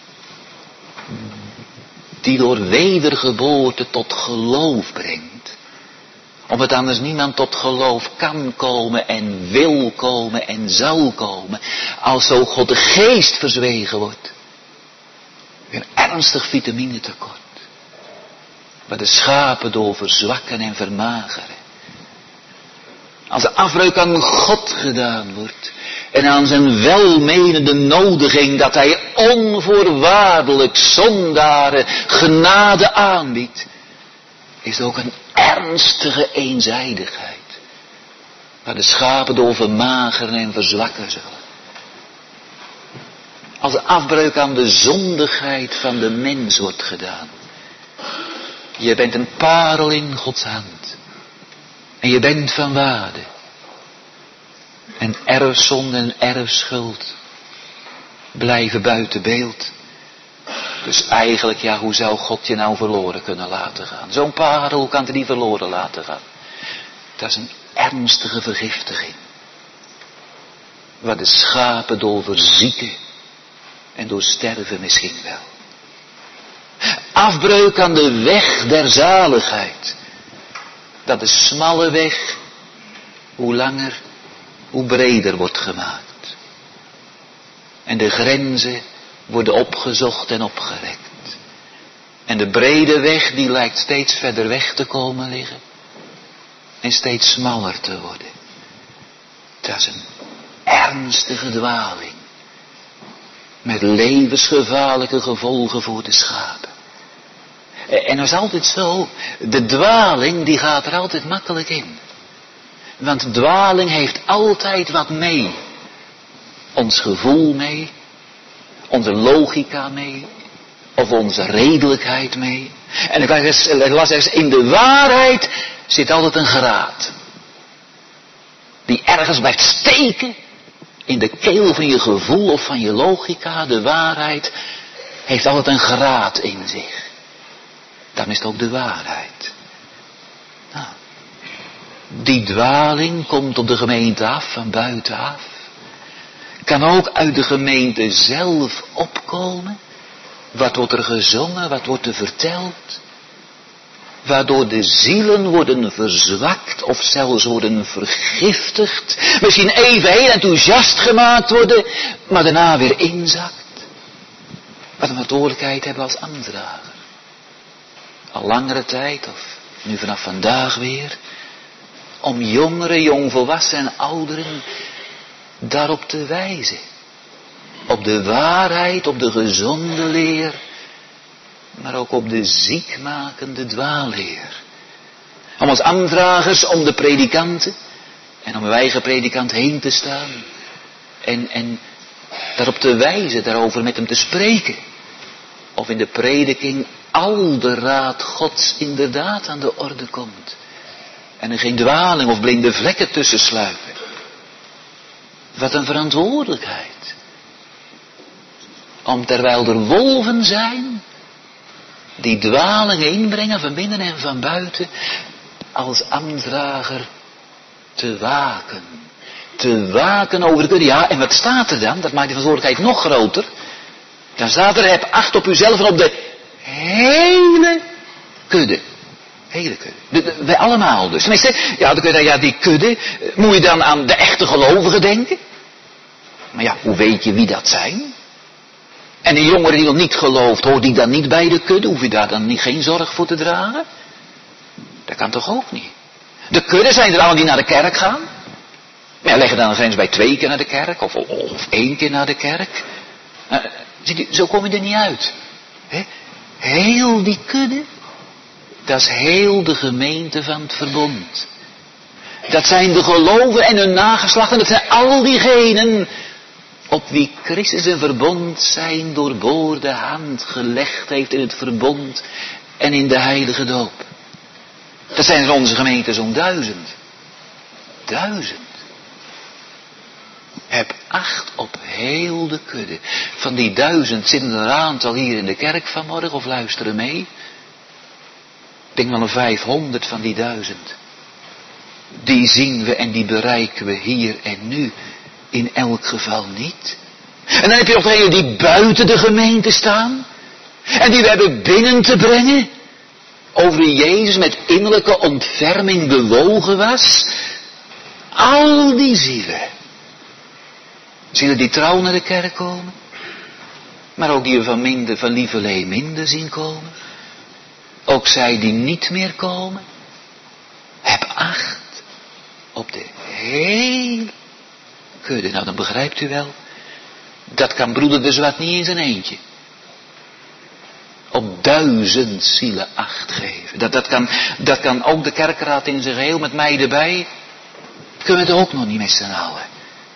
die door wedergeboorte tot geloof brengt. Omdat anders niemand tot geloof kan komen en wil komen en zal komen. Als zo God de geest verzwegen wordt. Een ernstig vitaminetekort. Waar de schapen door verzwakken en vermageren. Als de afbreuk aan God gedaan wordt. En aan zijn welmenende nodiging dat hij onvoorwaardelijk zondaren genade aanbiedt. Is er ook een ernstige eenzijdigheid. Waar de schapen door vermageren en verzwakken zullen. Als de afbreuk aan de zondigheid van de mens wordt gedaan. Je bent een parel in Gods hand. En je bent van waarde. En erfzonde en erfschuld blijven buiten beeld. Dus eigenlijk, ja, hoe zou God je nou verloren kunnen laten gaan? Zo'n parel, hoe kan hij die verloren laten gaan? Dat is een ernstige vergiftiging. Waar de schapen door verzieken en door sterven misschien wel. Afbreuk aan de weg der zaligheid. Dat de smalle weg, hoe langer, hoe breder wordt gemaakt. En de grenzen worden opgezocht en opgerekt. En de brede weg die lijkt steeds verder weg te komen liggen. En steeds smaller te worden. Dat is een ernstige dwaling. Met levensgevaarlijke gevolgen voor de schapen. En dat is altijd zo. De dwaling die gaat er altijd makkelijk in. Want dwaling heeft altijd wat mee. Ons gevoel mee. Onze logica mee. Of onze redelijkheid mee. En ik las ergens, in de waarheid zit altijd een graad. Die ergens blijft steken. In de keel van je gevoel of van je logica. De waarheid heeft altijd een graad in zich. Dan is het ook de waarheid. Nou, die dwaling komt op de gemeente af, van buitenaf. Kan ook uit de gemeente zelf opkomen. Wat wordt er gezongen, wat wordt er verteld? Waardoor de zielen worden verzwakt of zelfs worden vergiftigd. Misschien even heel enthousiast gemaakt worden, maar daarna weer inzakt. Wat een verantwoordelijkheid hebben als ambtsdrager. Al langere tijd, of nu vanaf vandaag weer, om jongeren, jongvolwassenen en ouderen daarop te wijzen. Op de waarheid, op de gezonde leer, maar ook op de ziekmakende dwaalleer. Om als ambtsdragers, om de predikanten en om uw eigen predikant heen te staan en daarop te wijzen, daarover met hem te spreken. Of in de prediking al de raad Gods inderdaad aan de orde komt. En er geen dwaling of blinde vlekken tussen sluipen. Wat een verantwoordelijkheid. Om terwijl er wolven zijn, die dwalingen inbrengen van binnen en van buiten, als ambtsdrager te waken. Te waken over de kudde. Ja, en wat staat er dan? Dat maakt die verantwoordelijkheid nog groter. Dan staat er, heb acht op uzelf en op de hele kudde. Hele kudde. Wij allemaal dus. Tenminste, ja, dan kun je, ja, die kudde, moet je dan aan de echte gelovigen denken? Maar ja, hoe weet je wie dat zijn? En een jongere die nog niet gelooft, hoort die dan niet bij de kudde? Hoef je daar dan geen zorg voor te dragen? Dat kan toch ook niet? De kudde zijn er allemaal die naar de kerk gaan. Maar ja, leggen dan een grens bij 2 keer naar de kerk, of 1 keer naar de kerk. Zo kom je er niet uit. He? Heel die kudde, dat is heel de gemeente van het verbond. Dat zijn de geloven en hun nageslachten, dat zijn al diegenen op wie Christus een verbond zijn doorboorde hand gelegd heeft in het verbond en in de heilige doop. Dat zijn in onze gemeente zo'n 1000. 1000. Heb acht op heel de kudde. Van die 1000 zitten er een aantal hier in de kerk vanmorgen of luisteren mee. Ik denk wel een 500 van die 1000. Die zien we en die bereiken we hier en nu in elk geval niet. En dan heb je nog degenen die buiten de gemeente staan. En die we hebben binnen te brengen. Over wie Jezus met innerlijke ontferming bewogen was. Al die zielen. Zielen die trouw naar de kerk komen. Maar ook die we van lieverlee minder zien komen. Ook zij die niet meer komen. Heb acht op de hele kudde. Nou, dan begrijpt u wel. Dat kan broeder de Zwart niet in zijn eentje. Op 1000 zielen acht geven. Dat kan ook de kerkraad in zijn geheel met mij erbij. Kunnen we het ook nog niet met z'n allen.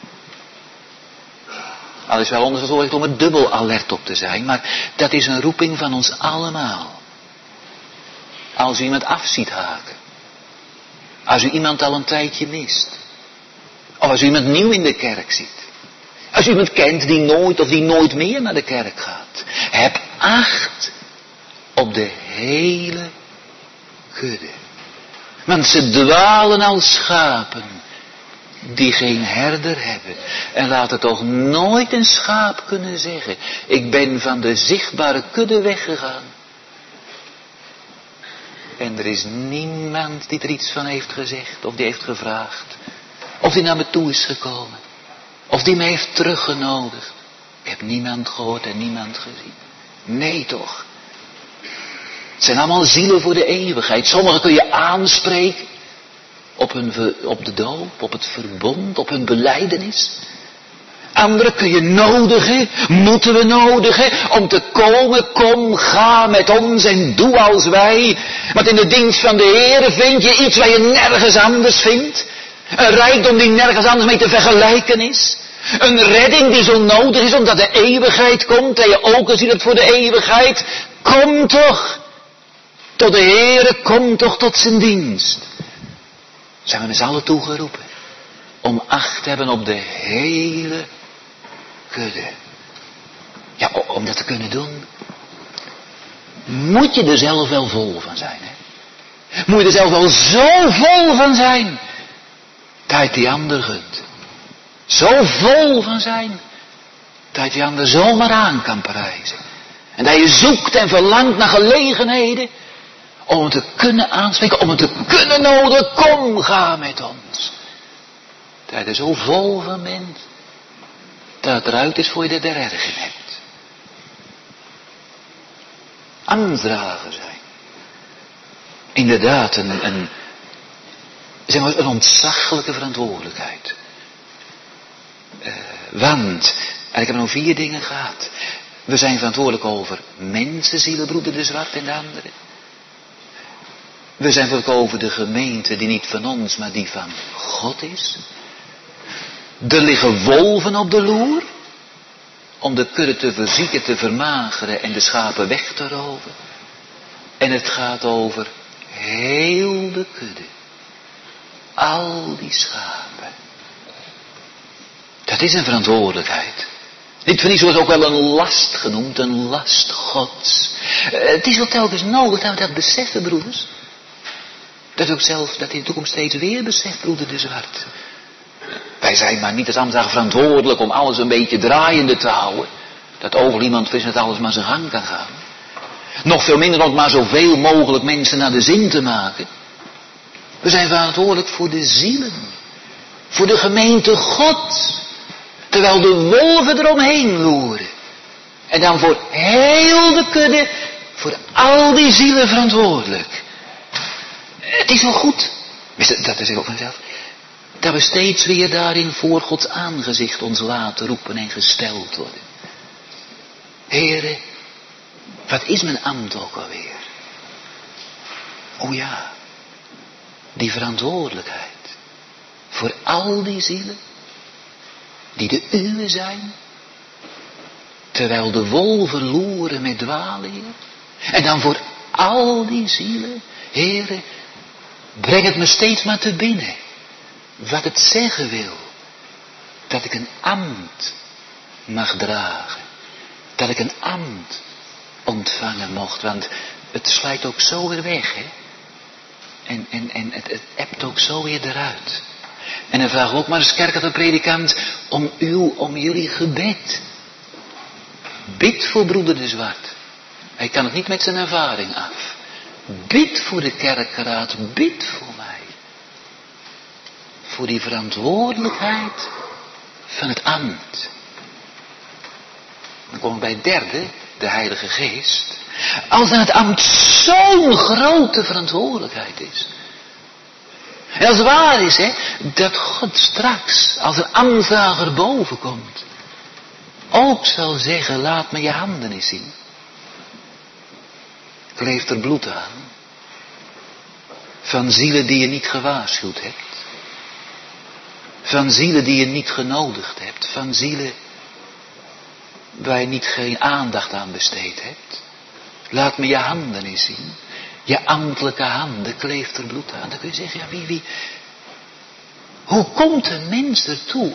Al is wel onze zorg om er dubbel alert op te zijn. Maar dat is een roeping van ons allemaal. Als u iemand af ziet haken. Als u iemand al een tijdje mist. Of als u iemand nieuw in de kerk ziet. Als u iemand kent die nooit of die nooit meer naar de kerk gaat. Heb acht op de hele kudde. Want ze dwalen als schapen die geen herder hebben. En laat het toch nooit een schaap kunnen zeggen. Ik ben van de zichtbare kudde weggegaan. En er is niemand die er iets van heeft gezegd. Of die heeft gevraagd. Of die naar me toe is gekomen. Of die me heeft teruggenodigd. Ik heb niemand gehoord en niemand gezien. Nee toch. Het zijn allemaal zielen voor de eeuwigheid. Sommigen kun je aanspreken. Op de doop, op het verbond, op hun belijdenis. Anderen kun je nodigen, moeten we nodigen, om te komen. Kom, ga met ons en doe als wij. Want in de dienst van de Heer vind je iets waar je nergens anders vindt. Een rijkdom die nergens anders mee te vergelijken is. Een redding die zo nodig is omdat de eeuwigheid komt. En je ogen ziet het voor de eeuwigheid. Kom toch. Tot de Heer, kom toch tot zijn dienst. Zijn we dus allen toegeroepen. Om acht te hebben op de hele kudde. Ja, om dat te kunnen doen. Moet je er zelf wel vol van zijn. Hè? Moet je er zelf wel zo vol van zijn. Dat je die ander gunt. Zo vol van zijn. Dat je die ander zomaar aan kan prijzen. En dat je zoekt en verlangt naar gelegenheden. Om het te kunnen aanspreken. Om het te kunnen nodigen. Kom, ga met ons. Dat je er zo vol van bent. Dat het eruit is voor je dat er erg in hebt. Ambtsdrager zijn. Inderdaad, zeg maar, een ontzaglijke verantwoordelijkheid. Want, en ik heb nog 4 dingen gehad. We zijn verantwoordelijk over mensenzielen, broeder de Zwart en de anderen. We zijn verantwoordelijk over de gemeente die niet van ons, maar die van God is. Er liggen wolven op de loer. Om de kudde te verzieken, te vermageren en de schapen weg te roven. En het gaat over heel de kudde. Al die schapen. Dat is een verantwoordelijkheid. Dit vind ik zoals ook wel een last genoemd, een last Gods. Het is wel telkens nodig dat we dat beseffen, broeders. Dat ook zelf, dat in de toekomst steeds weer beseft, broeder de Zwart. Wij zijn maar niet als ambtsdrager verantwoordelijk om alles een beetje draaiende te houden. Dat over iemand wist dat alles maar zijn gang kan gaan. Nog veel minder om maar zoveel mogelijk mensen naar de zin te maken. We zijn verantwoordelijk voor de zielen. Voor de gemeente God. Terwijl de wolven eromheen loeren. En dan voor heel de kudde, voor al die zielen verantwoordelijk. Het is wel goed, dat is ook vanzelf, dat we steeds weer daarin voor Gods aangezicht ons laten roepen en gesteld worden. Heere, wat is mijn ambt ook alweer? O ja, die verantwoordelijkheid voor al die zielen die de uwe zijn, terwijl de wolven loeren met dwalen. En dan voor al die zielen, Heere, breng het me steeds maar te binnen. Wat het zeggen wil. Dat ik een ambt mag dragen. Dat ik een ambt ontvangen mocht. Want het slijt ook zo weer weg. Hè? En het ebt ook zo weer eruit. En dan vragen we ook maar eens kerk aan de predikant om jullie gebed. Bid voor broeder de Zwart. Hij kan het niet met zijn ervaring af. Bid voor de kerkraad, bid voor mij. Voor die verantwoordelijkheid van het ambt. Dan kom ik bij het derde, de Heilige Geest. Als dan het ambt zo'n grote verantwoordelijkheid is. En als het waar is, dat God straks, als een ambtsdrager boven komt, ook zal zeggen, laat me je handen eens zien. Kleeft er bloed aan. Van zielen die je niet gewaarschuwd hebt. Van zielen die je niet genodigd hebt. Van zielen waar je niet geen aandacht aan besteed hebt. Laat me je handen eens zien. Je ambtelijke handen, kleeft er bloed aan. Dan kun je zeggen, ja wie. Hoe komt een mens ertoe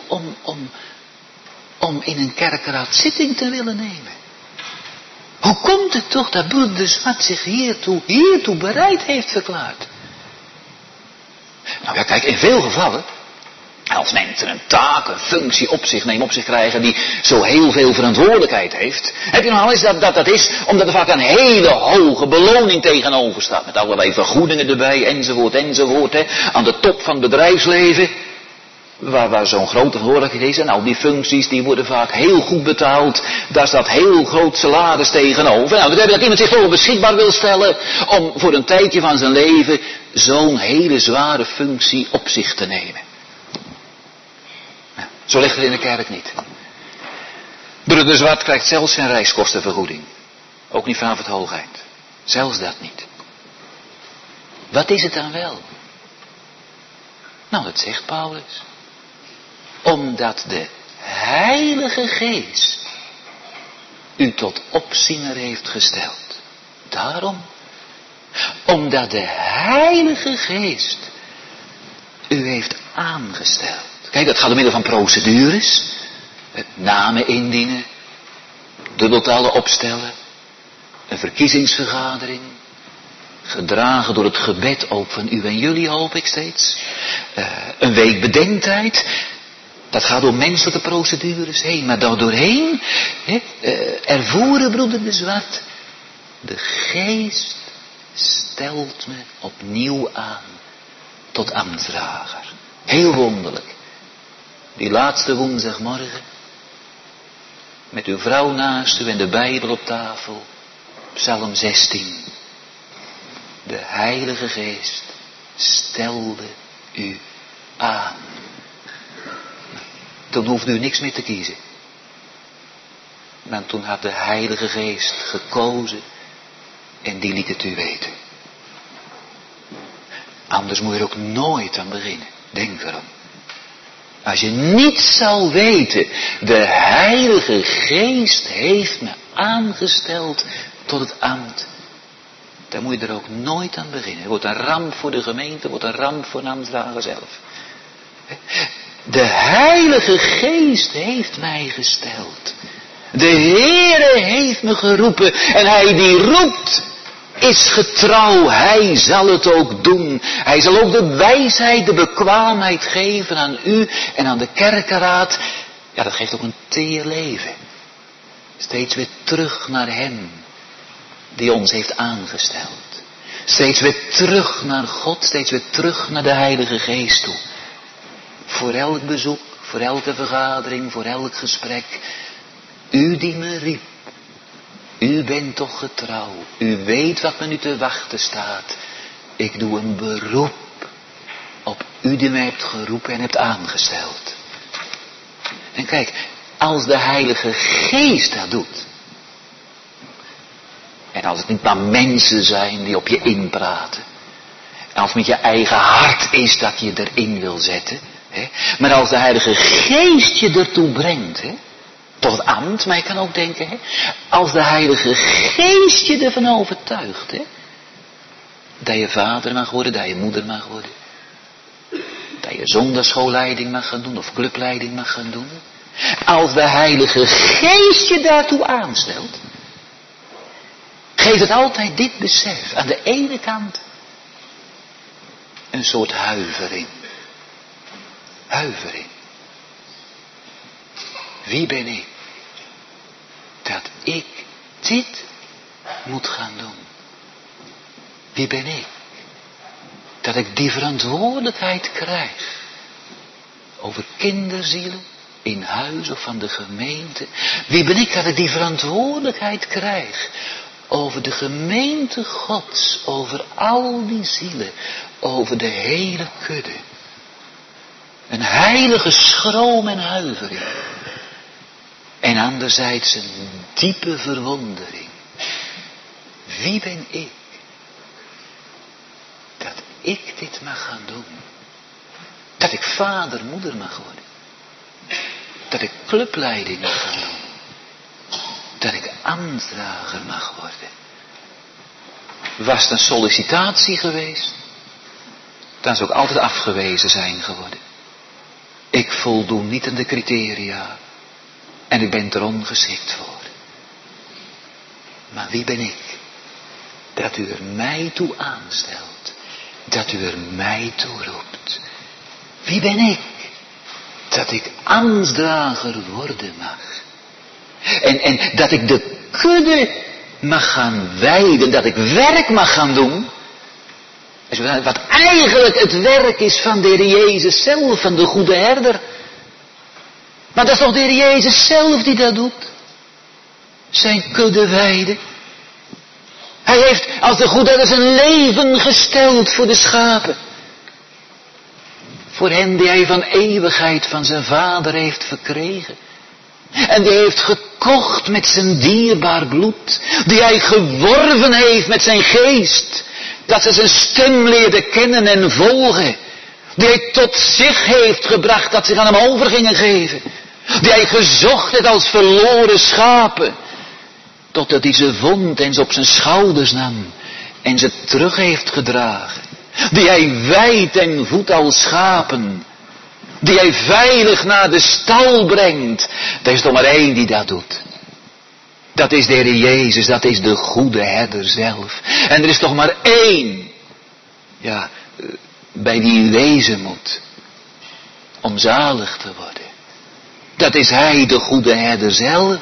om in een kerkraad zitting te willen nemen? Hoe komt het toch dat broeder de Zwart zich hiertoe bereid heeft verklaard? Nou ja, kijk, in veel gevallen, als mensen een taak, een functie op zich krijgen die zo heel veel verantwoordelijkheid heeft, heb je nog wel eens dat is omdat er vaak een hele hoge beloning tegenover staat, met allerlei vergoedingen erbij, enzovoort, aan de top van het bedrijfsleven, waar zo'n grote verantwoordelijkheid is, en al die functies die worden vaak heel goed betaald, daar staat heel groot salaris tegenover. Nou, dat betekent dat iemand zich toch beschikbaar wil stellen om voor een tijdje van zijn leven zo'n hele zware functie op zich te nemen. Nou, zo ligt het in de kerk niet. Broeder de Zwart krijgt zelfs geen reiskostenvergoeding. Ook niet vanaf het hoogeind. Zelfs dat niet. Wat is het dan wel? Nou, dat zegt Paulus. Omdat de Heilige Geest u tot opziener heeft gesteld. Daarom. Omdat de Heilige Geest u heeft aangesteld. Kijk, dat gaat door middel van procedures. Namen indienen. Dubbeltalen opstellen. Een verkiezingsvergadering. Gedragen door het gebed ook van u en jullie, hoop ik steeds. Een week bedenktijd. Dat gaat door menselijke procedures heen. Maar daardoorheen ervoeren, broeder de Zwart. De Geest stelt me opnieuw aan tot ambtsdrager. Heel wonderlijk. Die laatste woensdagmorgen. Met uw vrouw naast u en de Bijbel op tafel. Psalm 16. De Heilige Geest stelde u aan. Toen hoefde u niks meer te kiezen. Maar toen had de Heilige Geest gekozen en die liet het u weten. Anders moet je er ook nooit aan beginnen. Denk erom. Als je niet zal weten, de Heilige Geest heeft me aangesteld tot het ambt. Dan moet je er ook nooit aan beginnen. Het wordt een ramp voor de gemeente, het wordt een ramp voor de ambtsdrager zelf. De Heilige Geest heeft mij gesteld. De Heere heeft me geroepen. En hij die roept is getrouw. Hij zal het ook doen. Hij zal ook de wijsheid, de bekwaamheid geven aan u en aan de kerkenraad. Ja, dat geeft ook een teer leven. Steeds weer terug naar hem die ons heeft aangesteld. Steeds weer terug naar God, steeds weer terug naar de Heilige Geest toe. Voor elk bezoek, voor elke vergadering, voor elk gesprek. U die me riep, u bent toch getrouw. U weet wat me nu te wachten staat. Ik doe een beroep op u die mij hebt geroepen en hebt aangesteld. En kijk, als de Heilige Geest dat doet. En als het niet maar mensen zijn die op je inpraten. En als het met je eigen hart is dat je erin wil zetten. Maar als de Heilige Geest je ertoe brengt. Tot het ambt, maar je kan ook denken. Als de Heilige Geest je ervan overtuigt. Dat je vader mag worden, dat je moeder mag worden. Dat je zondagschoolleiding mag gaan doen of clubleiding mag gaan doen. Als de Heilige Geest je daartoe aanstelt. Geeft het altijd dit besef. Aan de ene kant een soort huivering. Huivering. Wie ben ik? Dat ik dit moet gaan doen. Wie ben ik? Dat ik die verantwoordelijkheid krijg. Over kinderzielen, in huis of van de gemeente. Wie ben ik dat ik die verantwoordelijkheid krijg? Over de gemeente Gods, over al die zielen, over de hele kudde. Een heilige schroom en huivering. En anderzijds een diepe verwondering. Wie ben ik? Dat ik dit mag gaan doen. Dat ik vader, moeder mag worden. Dat ik clubleiding mag gaan doen. Dat ik ambtsdrager mag worden. Was het een sollicitatie geweest, dan zou ik altijd afgewezen zijn geworden. Ik voldoen niet aan de criteria. En ik ben er ongeschikt voor. Maar wie ben ik? Dat u er mij toe aanstelt. Dat u er mij toe roept. Wie ben ik? Dat ik ambtsdrager worden mag. En dat ik de kudde mag gaan wijden. Dat ik werk mag gaan doen. Wat eigenlijk het werk is van de Heer Jezus zelf, van de goede herder. Maar dat is toch de Heer Jezus zelf die dat doet? Zijn kudde wijden. Hij heeft als de goede herder zijn leven gesteld voor de schapen. Voor hen die hij van eeuwigheid van zijn vader heeft verkregen. En die heeft gekocht met zijn dierbaar bloed. Die hij geworven heeft met zijn geest. Dat ze zijn stem leerden kennen en volgen. Die hij tot zich heeft gebracht, dat ze aan hem over gingen geven. Die hij gezocht heeft als verloren schapen. Totdat hij ze vond en ze op zijn schouders nam. En ze terug heeft gedragen. Die hij wijdt en voedt als schapen. Die hij veilig naar de stal brengt. Er is toch maar één die dat doet. Dat is de Heer Jezus, dat is de goede herder zelf. En er is toch maar één, ja, bij wie u wezen moet, om zalig te worden. Dat is hij, de goede herder zelf.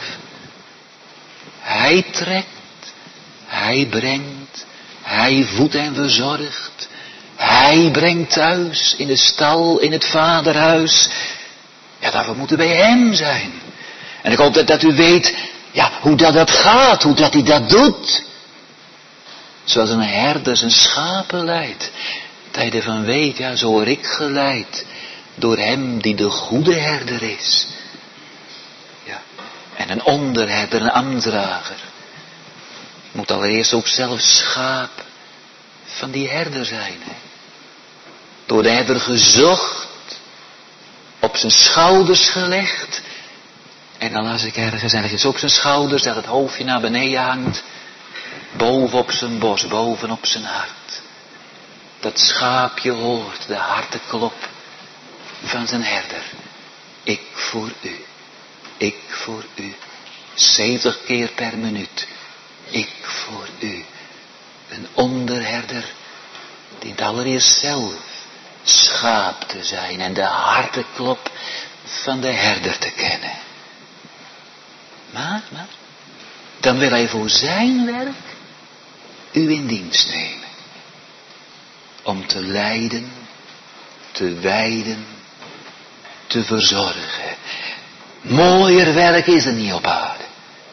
Hij trekt, hij brengt, hij voedt en verzorgt. Hij brengt thuis, in de stal, in het vaderhuis. Ja, daarvoor moeten wij hem zijn. En ik hoop dat u weet, ja, hoe dat gaat, hoe dat hij dat doet. Zoals een herder zijn schapen leidt. Dat je ervan weet, ja, zo word ik geleid. Door hem die de goede herder is. Ja. En een onderherder, een ambtsdrager. Moet allereerst ook zelf schaap van die herder zijn. Hè? Door de herder gezocht. Op zijn schouders gelegd. En dan las ik ergens op zijn schouders dat het hoofdje naar beneden hangt. Boven op zijn borst, boven op zijn hart. Dat schaapje hoort de harteklop van zijn herder. Ik voor u. Ik voor u. 70 keer per minuut. Ik voor u. Een onderherder die het allereerst zelf schaap te zijn en de harteklop van de herder te kennen. Maar, dan wil hij voor zijn werk u in dienst nemen. Om te leiden, te wijden, te verzorgen. Mooier werk is er niet op aarde.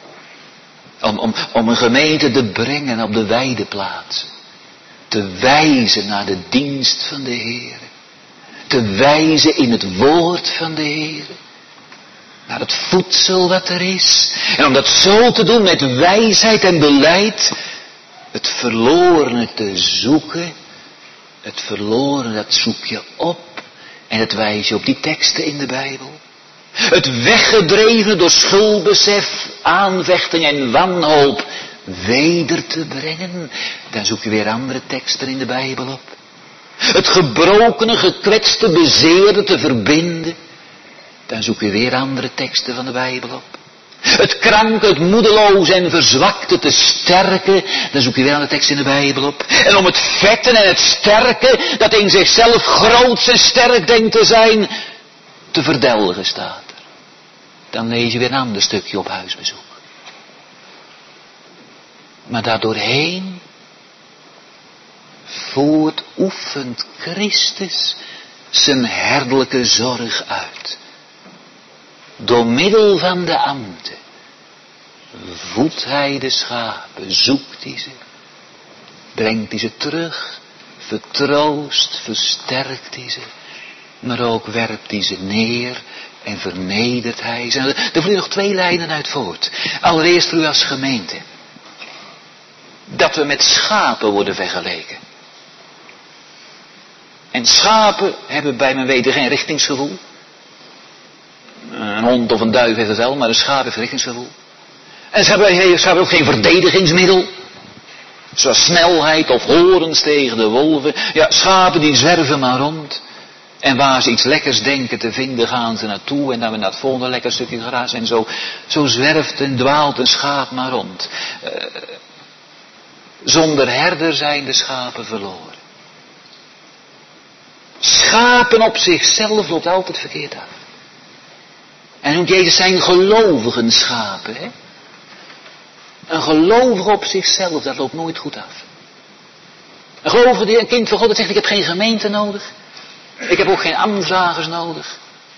Om een gemeente te brengen op de weideplaats. Te wijzen naar de dienst van de Heer. Te wijzen in het woord van de Heer. Naar het voedsel wat er is. En om dat zo te doen met wijsheid en beleid. Het verlorene te zoeken. Het verlorene, dat zoek je op. En dat wijs je op die teksten in de Bijbel. Het weggedreven door schuldbesef, aanvechting en wanhoop weder te brengen. Dan zoek je weer andere teksten in de Bijbel op. Het gebrokene, gekwetste, bezeerde te verbinden. Dan zoek je weer andere teksten van de Bijbel op. Het kranke, het moedeloze en verzwakte te sterken. Dan zoek je weer aan de tekst in de Bijbel op. En om het vetten en het sterke, dat in zichzelf groot en sterk denkt te zijn, te verdelgen staat er. Dan lees je weer een ander stukje op huisbezoek. Maar daardoorheen oefent Christus zijn herderlijke zorg uit. Door middel van de ambten voedt hij de schapen, zoekt hij ze, brengt hij ze terug, vertroost, versterkt hij ze, maar ook werpt hij ze neer en vernedert hij ze. Er vloeien nog 2 lijnen uit voort. Allereerst voor u als gemeente. Dat we met schapen worden vergeleken. En schapen hebben bij mijn weten geen richtingsgevoel. Een hond of een duif heeft het wel, maar een schaap heeft richtingsgevoel. En ze hebben ook geen verdedigingsmiddel. Zoals snelheid of horens tegen de wolven. Ja, schapen die zwerven maar rond. En waar ze iets lekkers denken te vinden, gaan ze naartoe. En dan weer naar het volgende lekker stukje gras. En zo zwerft en dwaalt een schaap maar rond. Zonder herder zijn de schapen verloren. Schapen op zichzelf loopt altijd verkeerd af. En noemt Jezus zijn gelovigen schapen. Hè? Een gelovige op zichzelf, dat loopt nooit goed af. Een gelovige die een kind van God dat zegt, ik heb geen gemeente nodig. Ik heb ook geen ambtsdragers nodig.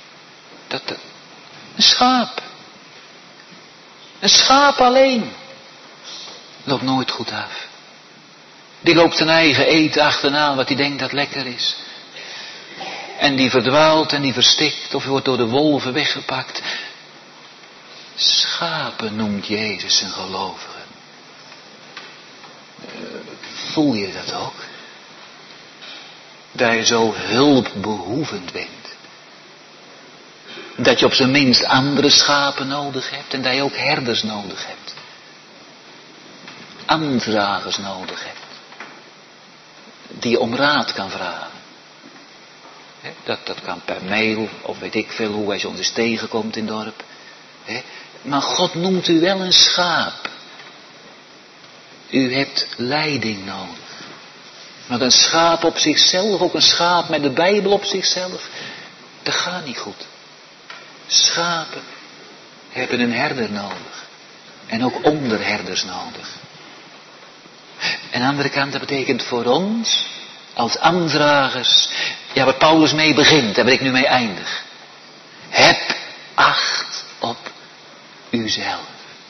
Een schaap. Een schaap alleen. Loopt nooit goed af. Die loopt zijn eigen eten achterna wat hij denkt dat lekker is. En die verdwaalt en die verstikt of wordt door de wolven weggepakt. Schapen noemt Jezus zijn gelovigen. Voel je dat ook? Dat je zo hulpbehoevend bent. Dat je op zijn minst andere schapen nodig hebt en dat je ook herders nodig hebt. Ambtsdragers nodig hebt. Die je om raad kan vragen. Dat kan per mail of weet ik veel hoe hij soms eens tegenkomt in het dorp. Maar God noemt u wel een schaap. U hebt leiding nodig. Want een schaap op zichzelf, ook een schaap met de Bijbel op zichzelf, dat gaat niet goed. Schapen hebben een herder nodig. En ook onderherders nodig. En aan de andere kant, dat betekent voor ons, als ambtsdragers, ja, waar Paulus mee begint en waar ik nu mee eindig. Heb acht op uzelf.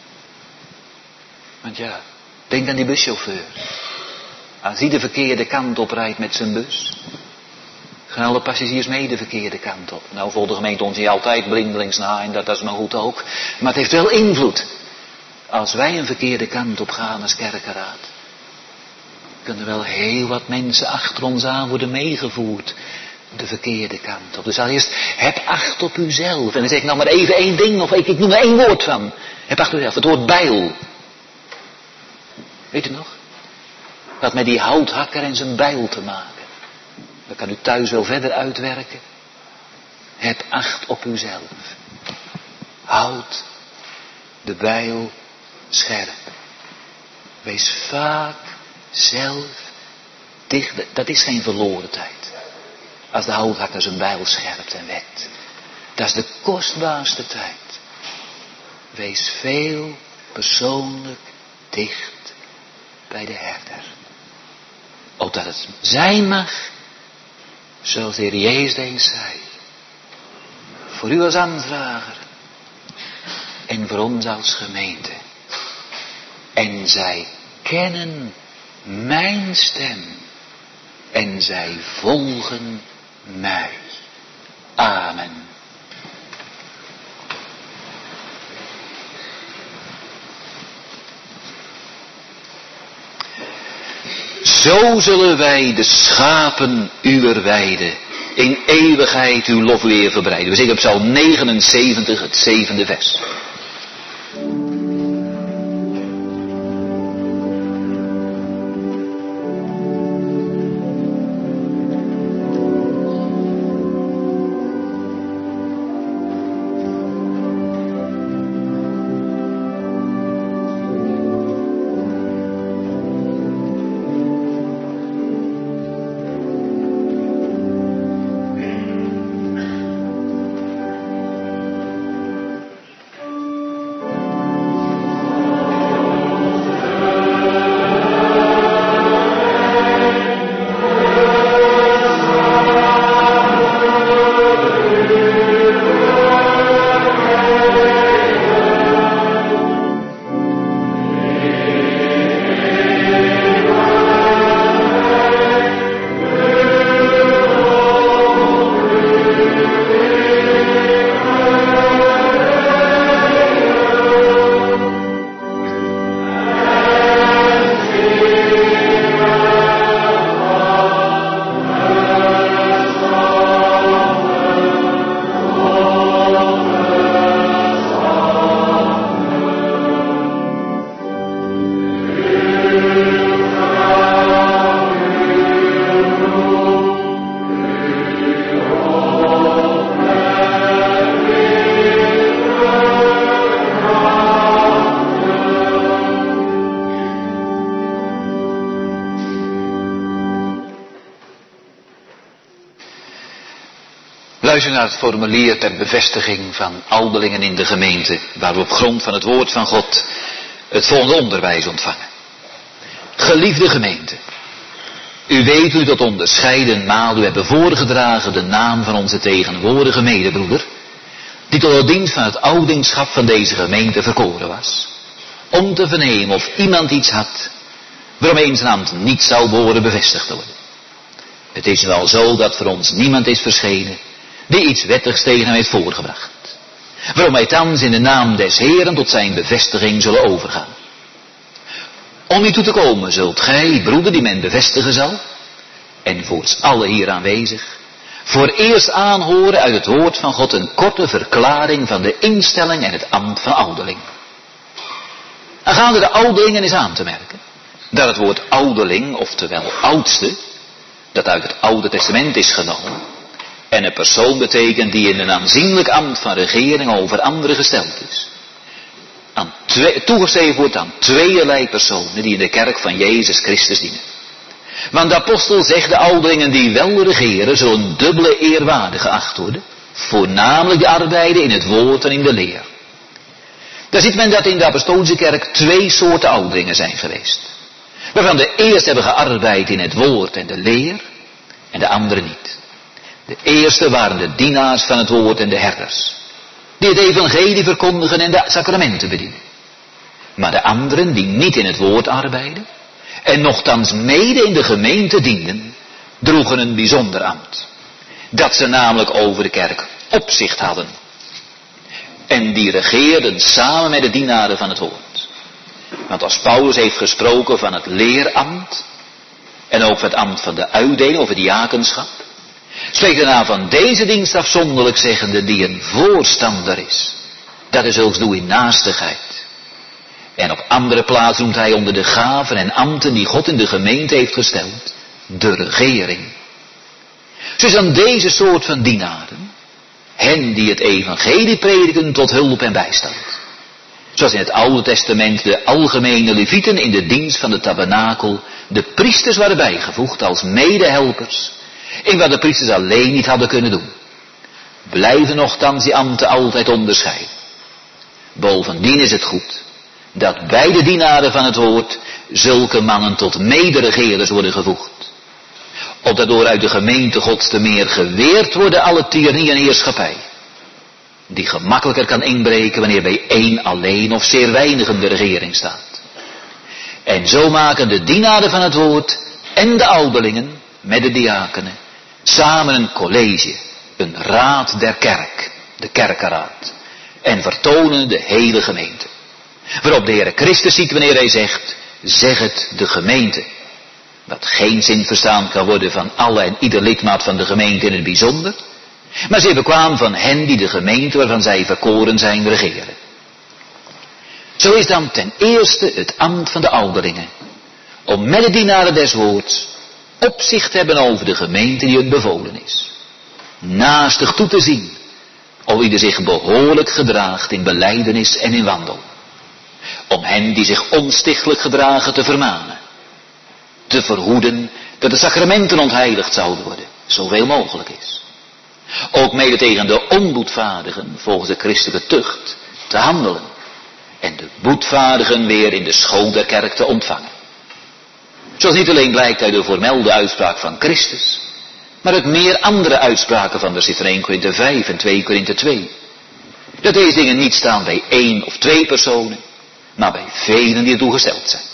Want ja, denk aan die buschauffeur. Als hij de verkeerde kant op rijdt met zijn bus, gaan alle passagiers mee de verkeerde kant op. Nou, volgt de gemeente ons niet altijd blindelings na en dat is maar goed ook. Maar het heeft wel invloed. Als wij een verkeerde kant op gaan als kerkenraad, kunnen wel heel wat mensen achter ons aan worden meegevoerd de verkeerde kant op. Dus allereerst, heb acht op uzelf. En dan zeg ik nou maar even 1 ding, of ik noem er 1 woord van. Heb acht op uzelf, het woord bijl. Weet u nog? Dat met die houthakker en zijn bijl te maken. Dat kan u thuis wel verder uitwerken. Heb acht op uzelf. Houd de bijl scherp. Wees vaak zelf dicht. Dat is geen verloren tijd. Als de houthakker zijn bijl scherpt en wet. Dat is de kostbaarste tijd. Wees veel persoonlijk dicht bij de herder. Opdat het zijn mag, zoals de Heer Jezus eens zei. Voor u als ambtsdrager en voor ons als gemeente. En zij kennen mijn stem en zij volgen mij. Amen. Zo zullen wij de schapen uwer weide in eeuwigheid uw lofleer verbreiden. We zingen op Psalm 79, het 7e vers. Luister naar het formulier ter bevestiging van ouderlingen in de gemeente, waar we op grond van het woord van God het volgende onderwijs ontvangen. Geliefde gemeente, u weet u tot onderscheiden malen hebben voorgedragen de naam van onze tegenwoordige medebroeder, die tot de dienst van het oudingschap van deze gemeente verkoren was, om te vernemen of iemand iets had waaromheen zijn ambt niet zou behoren bevestigd te worden. Het is wel zo dat voor ons niemand is verschenen die iets wettigs tegen hem heeft voorgebracht, waarom wij thans in de naam des Heeren tot zijn bevestiging zullen overgaan. Om u toe te komen zult gij, broeder die men bevestigen zal, en voorts alle hier aanwezig, voor eerst aanhoren uit het woord van God een korte verklaring van de instelling en het ambt van ouderling. Aangaande de ouderlingen is aan te merken dat het woord ouderling, oftewel oudste, dat uit het Oude Testament is genomen, en een persoon betekent die in een aanzienlijk ambt van regering over anderen gesteld is. Toegeschreven wordt aan tweeërlei personen die in de kerk van Jezus Christus dienen. Want de apostel zegt de ouderlingen die wel regeren zullen dubbele eerwaardig geacht worden, voornamelijk de arbeiden in het woord en in de leer. Daar ziet men dat in de apostolische kerk twee soorten ouderlingen zijn geweest, waarvan de eerste hebben gearbeid in het woord en de leer en de andere niet. De eerste waren de dienaars van het woord en de herders, die het evangelie verkondigen en de sacramenten bedienen. Maar de anderen die niet in het woord arbeiden en nochtans mede in de gemeente dienden, droegen een bijzonder ambt. Dat ze namelijk over de kerk opzicht hadden. En die regeerden samen met de dienaren van het woord. Want als Paulus heeft gesproken van het leerambt en ook van het ambt van de uitdeling of het diakenschap, spreekt daarna van deze dienst afzonderlijk zeggende die een voorstander is. Dat is zulks doe in naastigheid. En op andere plaats noemt hij onder de gaven en ambten die God in de gemeente heeft gesteld, de regering. Dus aan deze soort van dienaren, hen die het evangelie prediken tot hulp en bijstand. Zoals in het Oude Testament de algemene levieten in de dienst van de tabernakel de priesters waren bijgevoegd als medehelpers in wat de priesters alleen niet hadden kunnen doen. Blijven nochtans die ambten altijd onderscheiden. Bovendien is het goed dat bij de dienaren van het woord zulke mannen tot mederegeerders worden gevoegd. Opdat door uit de gemeente Gods te meer geweerd worden alle tirannie en heerschappij, die gemakkelijker kan inbreken wanneer bij één alleen of zeer weinigen de regering staat. En zo maken de dienaren van het woord en de ouderlingen met de diakenen samen een college, een raad der kerk, de kerkenraad, en vertonen de hele gemeente. Waarop de Heere Christus ziet wanneer hij zegt, zeg het de gemeente. Wat geen zin verstaan kan worden van alle en ieder lidmaat van de gemeente in het bijzonder, maar zeer bekwaam van hen die de gemeente waarvan zij verkoren zijn regeren. Zo is dan ten eerste het ambt van de ouderlingen, om met de dienaren des woords opzicht te hebben over de gemeente die hun bevolen is. Naastig toe te zien, of ieder zich behoorlijk gedraagt in belijdenis en in wandel. Om hen die zich onstichtelijk gedragen te vermanen. Te verhoeden dat de sacramenten ontheiligd zouden worden, zoveel mogelijk is. Ook mede tegen de onboedvaardigen volgens de christelijke tucht te handelen. En de boetvaardigen weer in de school der kerk te ontvangen. Zoals niet alleen blijkt uit de voormelde uitspraak van Christus, maar uit meer andere uitspraken van de in 1 Korinthe 5 en 2 Korinthe 2. Dat deze dingen niet staan bij 1 of 2 personen, maar bij velen die ertoe gesteld zijn.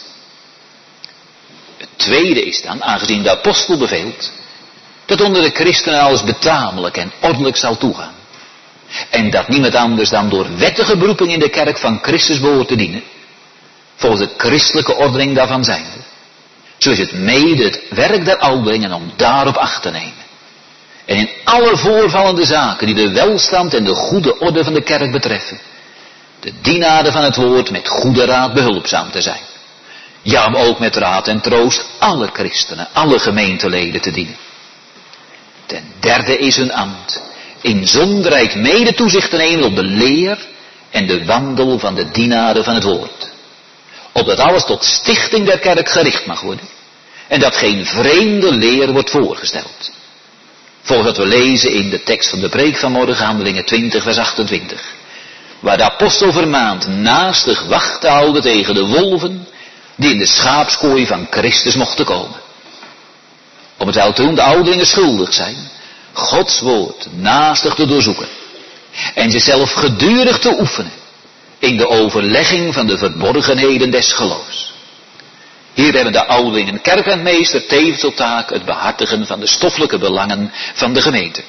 Het tweede is dan, aangezien de apostel beveelt, dat onder de christenen alles betamelijk en ordelijk zal toegaan. En dat niemand anders dan door wettige beroeping in de kerk van Christus behoort te dienen, volgens de christelijke ordening daarvan zijnde. Zo is het mede het werk der ouderlingen om daarop acht te nemen. En in alle voorvallende zaken die de welstand en de goede orde van de kerk betreffen, de dienaren van het woord met goede raad behulpzaam te zijn. Ja, om ook met raad en troost alle christenen, alle gemeenteleden te dienen. Ten derde is hun ambt inzonderheid mede toezicht te nemen op de leer en de wandel van de dienaren van het woord. Opdat alles tot stichting der kerk gericht mag worden en dat geen vreemde leer wordt voorgesteld. Volgens wat we lezen in de tekst van de preek van morgen, Handelingen 20 vers 28. Waar de apostel vermaant naastig wacht te houden tegen de wolven die in de schaapskooi van Christus mochten komen. Om het wel toen de ouderlingen schuldig zijn, Gods woord naastig te doorzoeken en zichzelf gedurig te oefenen in de overlegging van de verborgenheden des geloofs. Hier hebben de ouderling en kerkentmeester tevens tot taak het behartigen van de stoffelijke belangen van de gemeente.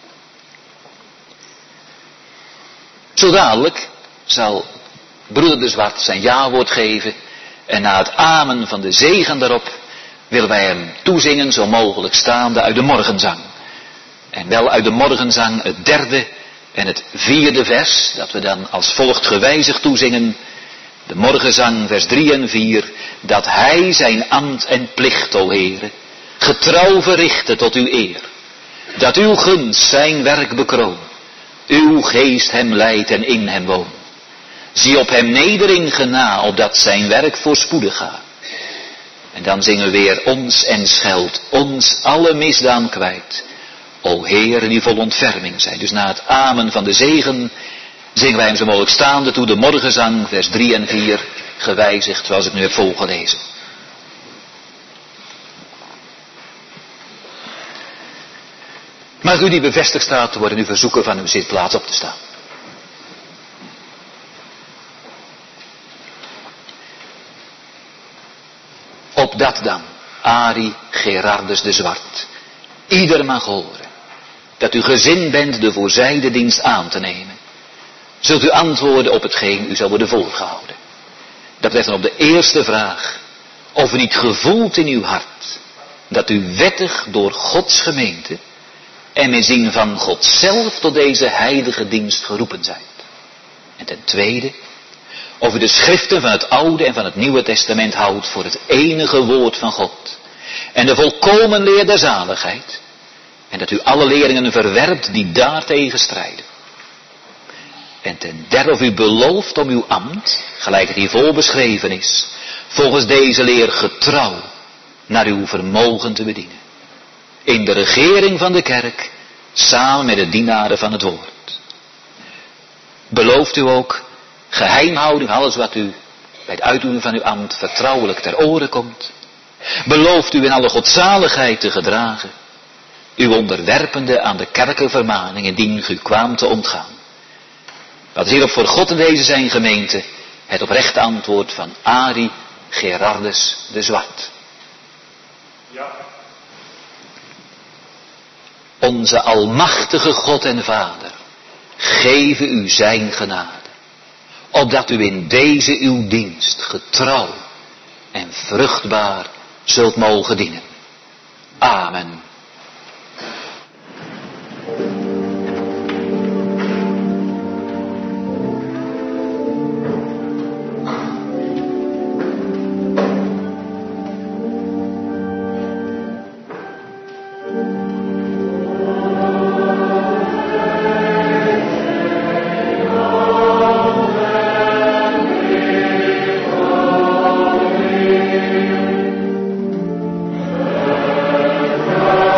Zo dadelijk zal broeder de Zwart zijn jawoord geven en na het amen van de zegen daarop willen wij hem toezingen zo mogelijk staande uit de morgenzang. En wel uit de morgenzang het derde en het vierde vers, dat we dan als volgt gewijzigd toezingen. De morgenzang vers 3 en 4, dat hij zijn ambt en plicht, o Heere, getrouw verrichte tot uw eer. Dat uw gunst zijn werk bekroon, uw geest hem leidt en in hem woont. Zie op hem nedering gena, opdat zijn werk voorspoedig gaat. En dan zingen we weer ons en scheld, ons alle misdaan kwijt. O Heere, die vol ontferming zijn. Dus na het amen van de zegen zingen wij hem zo mogelijk staande toe de morgenzang, vers 3 en 4, gewijzigd zoals ik nu heb voorgelezen. Mag u die bevestigd staat te worden, u verzoeken van uw zitplaats op te staan. Opdat dan Arie Gerardus de Zwart ieder mag horen dat u gezind bent de voorzijde dienst aan te nemen, zult u antwoorden op hetgeen u zal worden voorgehouden. Dat betreft dan op de eerste vraag, of u niet gevoelt in uw hart dat u wettig door Gods gemeente en met zin van God zelf tot deze heilige dienst geroepen zijt. En ten tweede, of u de schriften van het Oude en van het Nieuwe Testament houdt voor het enige woord van God en de volkomen leer der zaligheid, en dat u alle leringen verwerpt die daartegen strijden. En ten derde, of u belooft om uw ambt, gelijk het hiervoor beschreven is, volgens deze leer getrouw naar uw vermogen te bedienen. In de regering van de kerk, samen met de dienaren van het woord. Belooft u ook geheimhouding, alles wat u bij het uitdoen van uw ambt vertrouwelijk ter oren komt. Belooft u in alle godzaligheid te gedragen, uw onderwerpende aan de kerkenvermaning indien u kwaamt te ontgaan. Wat is hierop voor God en deze zijn gemeente het oprechte antwoord van Arie Gerardus de Zwart. Ja. Onze almachtige God en Vader, geven u zijn genade, opdat u in deze uw dienst getrouw en vruchtbaar zult mogen dienen. Amen.
Amen.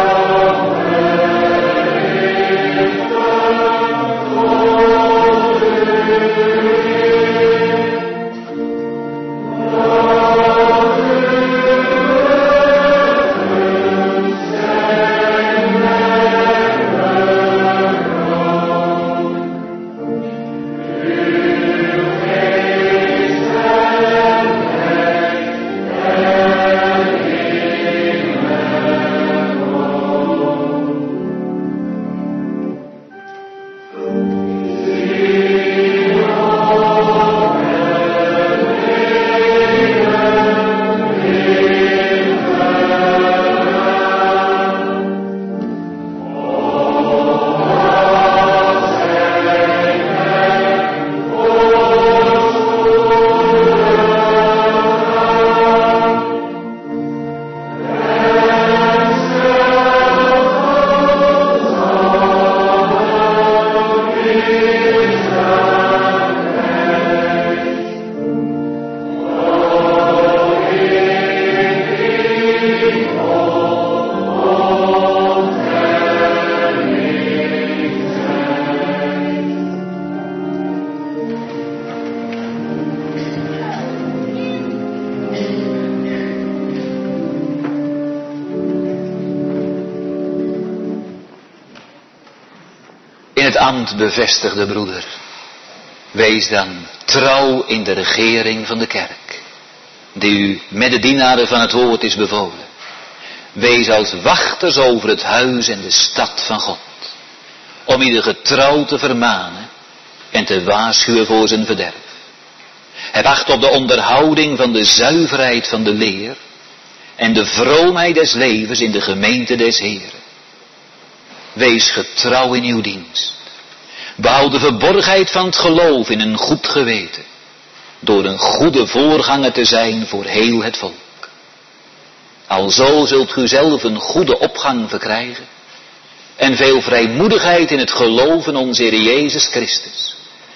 het ambt bevestigde broeder. Wees dan trouw in de regering van de kerk, die u met de dienaren van het woord is bevolen. Wees als wachters over het huis en de stad van God, om ieder getrouw te vermanen en te waarschuwen voor zijn verderf. Heb acht op de onderhouding van de zuiverheid van de leer en de vroomheid des levens in de gemeente des Heren. Wees getrouw in uw dienst. Behoud de verborgenheid van het geloof in een goed geweten, door een goede voorganger te zijn voor heel het volk. Alzo zult u zelf een goede opgang verkrijgen en veel vrijmoedigheid in het geloof in onze Heer Jezus Christus.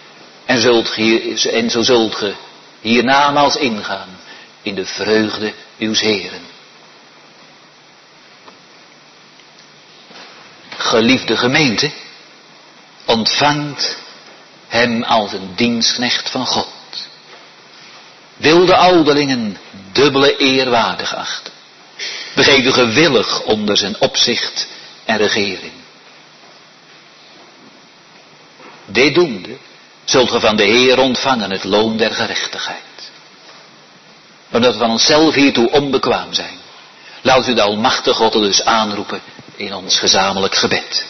En zo zult ge hiernamaals ingaan in de vreugde uws Heren. Geliefde gemeente, ontvangt hem als een dienstknecht van God. Wil de ouderlingen dubbele eer waardig achten. Begeef u gewillig onder zijn opzicht en regering. Dit doende zult ge van de Heer ontvangen het loon der gerechtigheid. Omdat we van onszelf hiertoe onbekwaam zijn, laat u de almachtige God dus aanroepen in ons gezamenlijk gebed.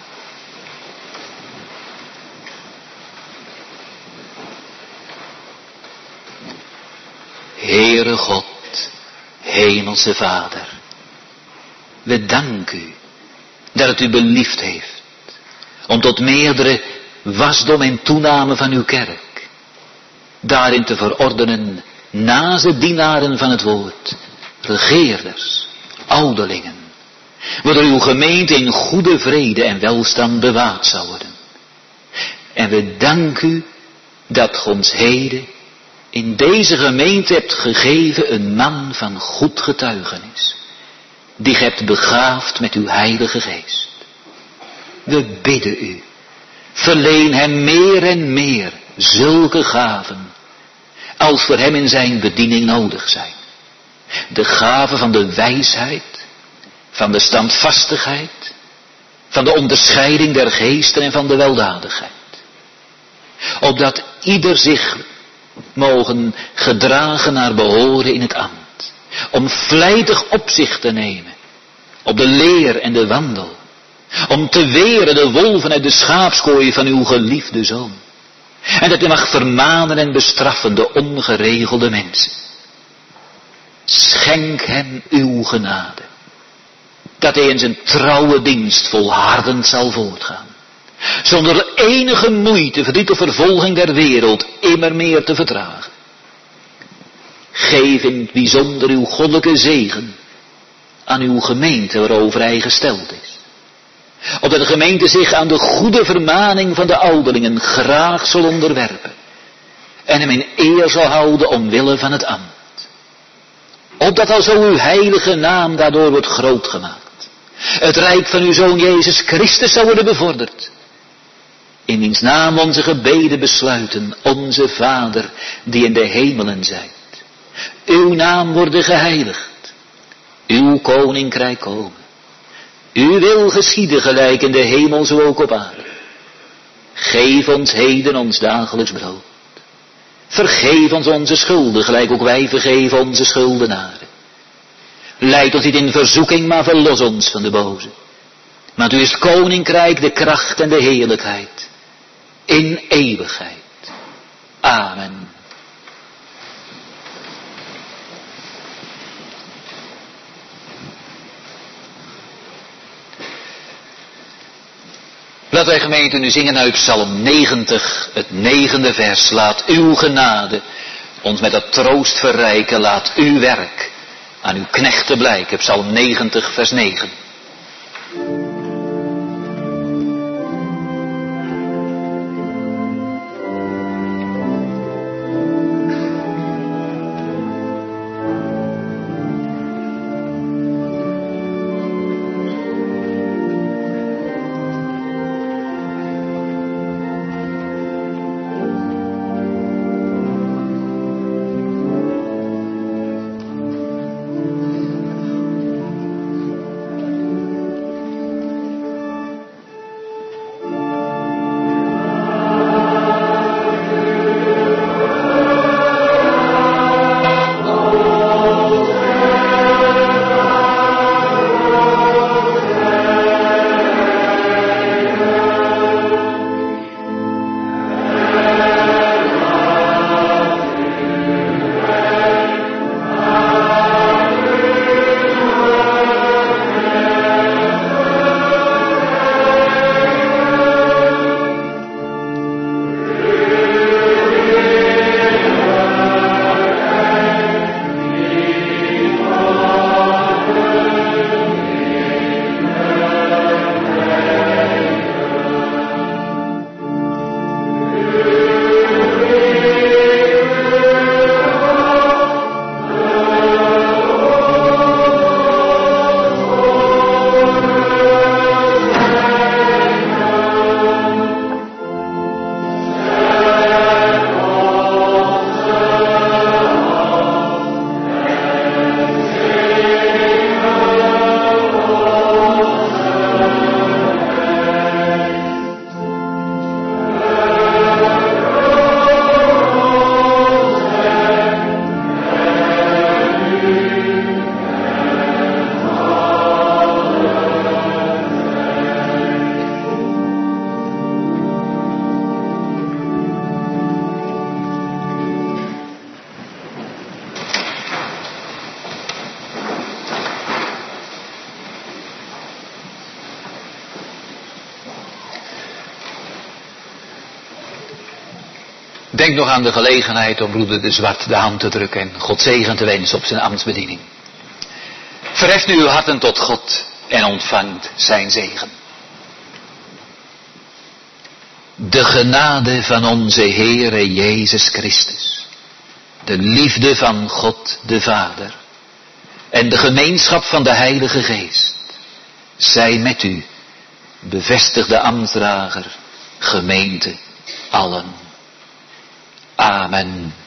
Heere God, Hemelse Vader, we danken u dat het u beliefd heeft om tot meerdere wasdom en toename van uw kerk daarin te verordenen naast de dienaren van het woord, regeerders, ouderlingen, waardoor uw gemeente in goede vrede en welstand bewaard zou worden. En we danken u dat ge ons heden in deze gemeente hebt gegeven een man van goed getuigenis, die ge hebt begaafd met uw heilige geest. We bidden u, verleen hem meer en meer zulke gaven, als voor hem in zijn bediening nodig zijn. De gaven van de wijsheid, van de standvastigheid, van de onderscheiding der geesten en van de weldadigheid. Opdat ieder zich mogen gedragen naar behoren in het ambt, om vlijtig opzicht te nemen op de leer en de wandel, om te weren de wolven uit de schaapskooi van uw geliefde Zoon, en dat u mag vermanen en bestraffen de ongeregelde mensen. Schenk hem uw genade, dat hij in zijn trouwe dienst volhardend zal voortgaan, zonder enige moeite, verdriet of vervolging der wereld immer meer te verdragen. Geef in het bijzonder uw goddelijke zegen aan uw gemeente waarover hij gesteld is, opdat de gemeente zich aan de goede vermaning van de ouderlingen graag zal onderwerpen en hem in eer zal houden omwille van het ambt. Opdat alzo uw heilige naam daardoor wordt groot gemaakt, het rijk van uw Zoon Jezus Christus zou worden bevorderd, in wiens naam onze gebeden besluiten, onze Vader die in de hemelen zijt. Uw naam worden geheiligd, uw koninkrijk komen. Uw wil geschieden gelijk in de hemel zo ook op aarde. Geef ons heden ons dagelijks brood. Vergeef ons onze schulden, gelijk ook wij vergeven onze schuldenaren. Leid ons niet in verzoeking, maar verlos ons van de boze. Want u is het koninkrijk, de kracht en de heerlijkheid in eeuwigheid. Amen. Laten wij gemeente nu zingen uit Psalm 90, het 9e vers. Laat uw genade ons met dat troost verrijken. Laat uw werk aan uw knechten blijken. Psalm 90, vers 9. Denk nog aan de gelegenheid om broeder De Zwart de hand te drukken en God zegen te wensen op zijn ambtsbediening. Verheft nu uw harten tot God en ontvangt zijn zegen. De genade van onze Heere Jezus Christus, de liefde van God de Vader en de gemeenschap van de Heilige Geest, zij met u, bevestigde ambtsdrager, gemeente, allen. Amen.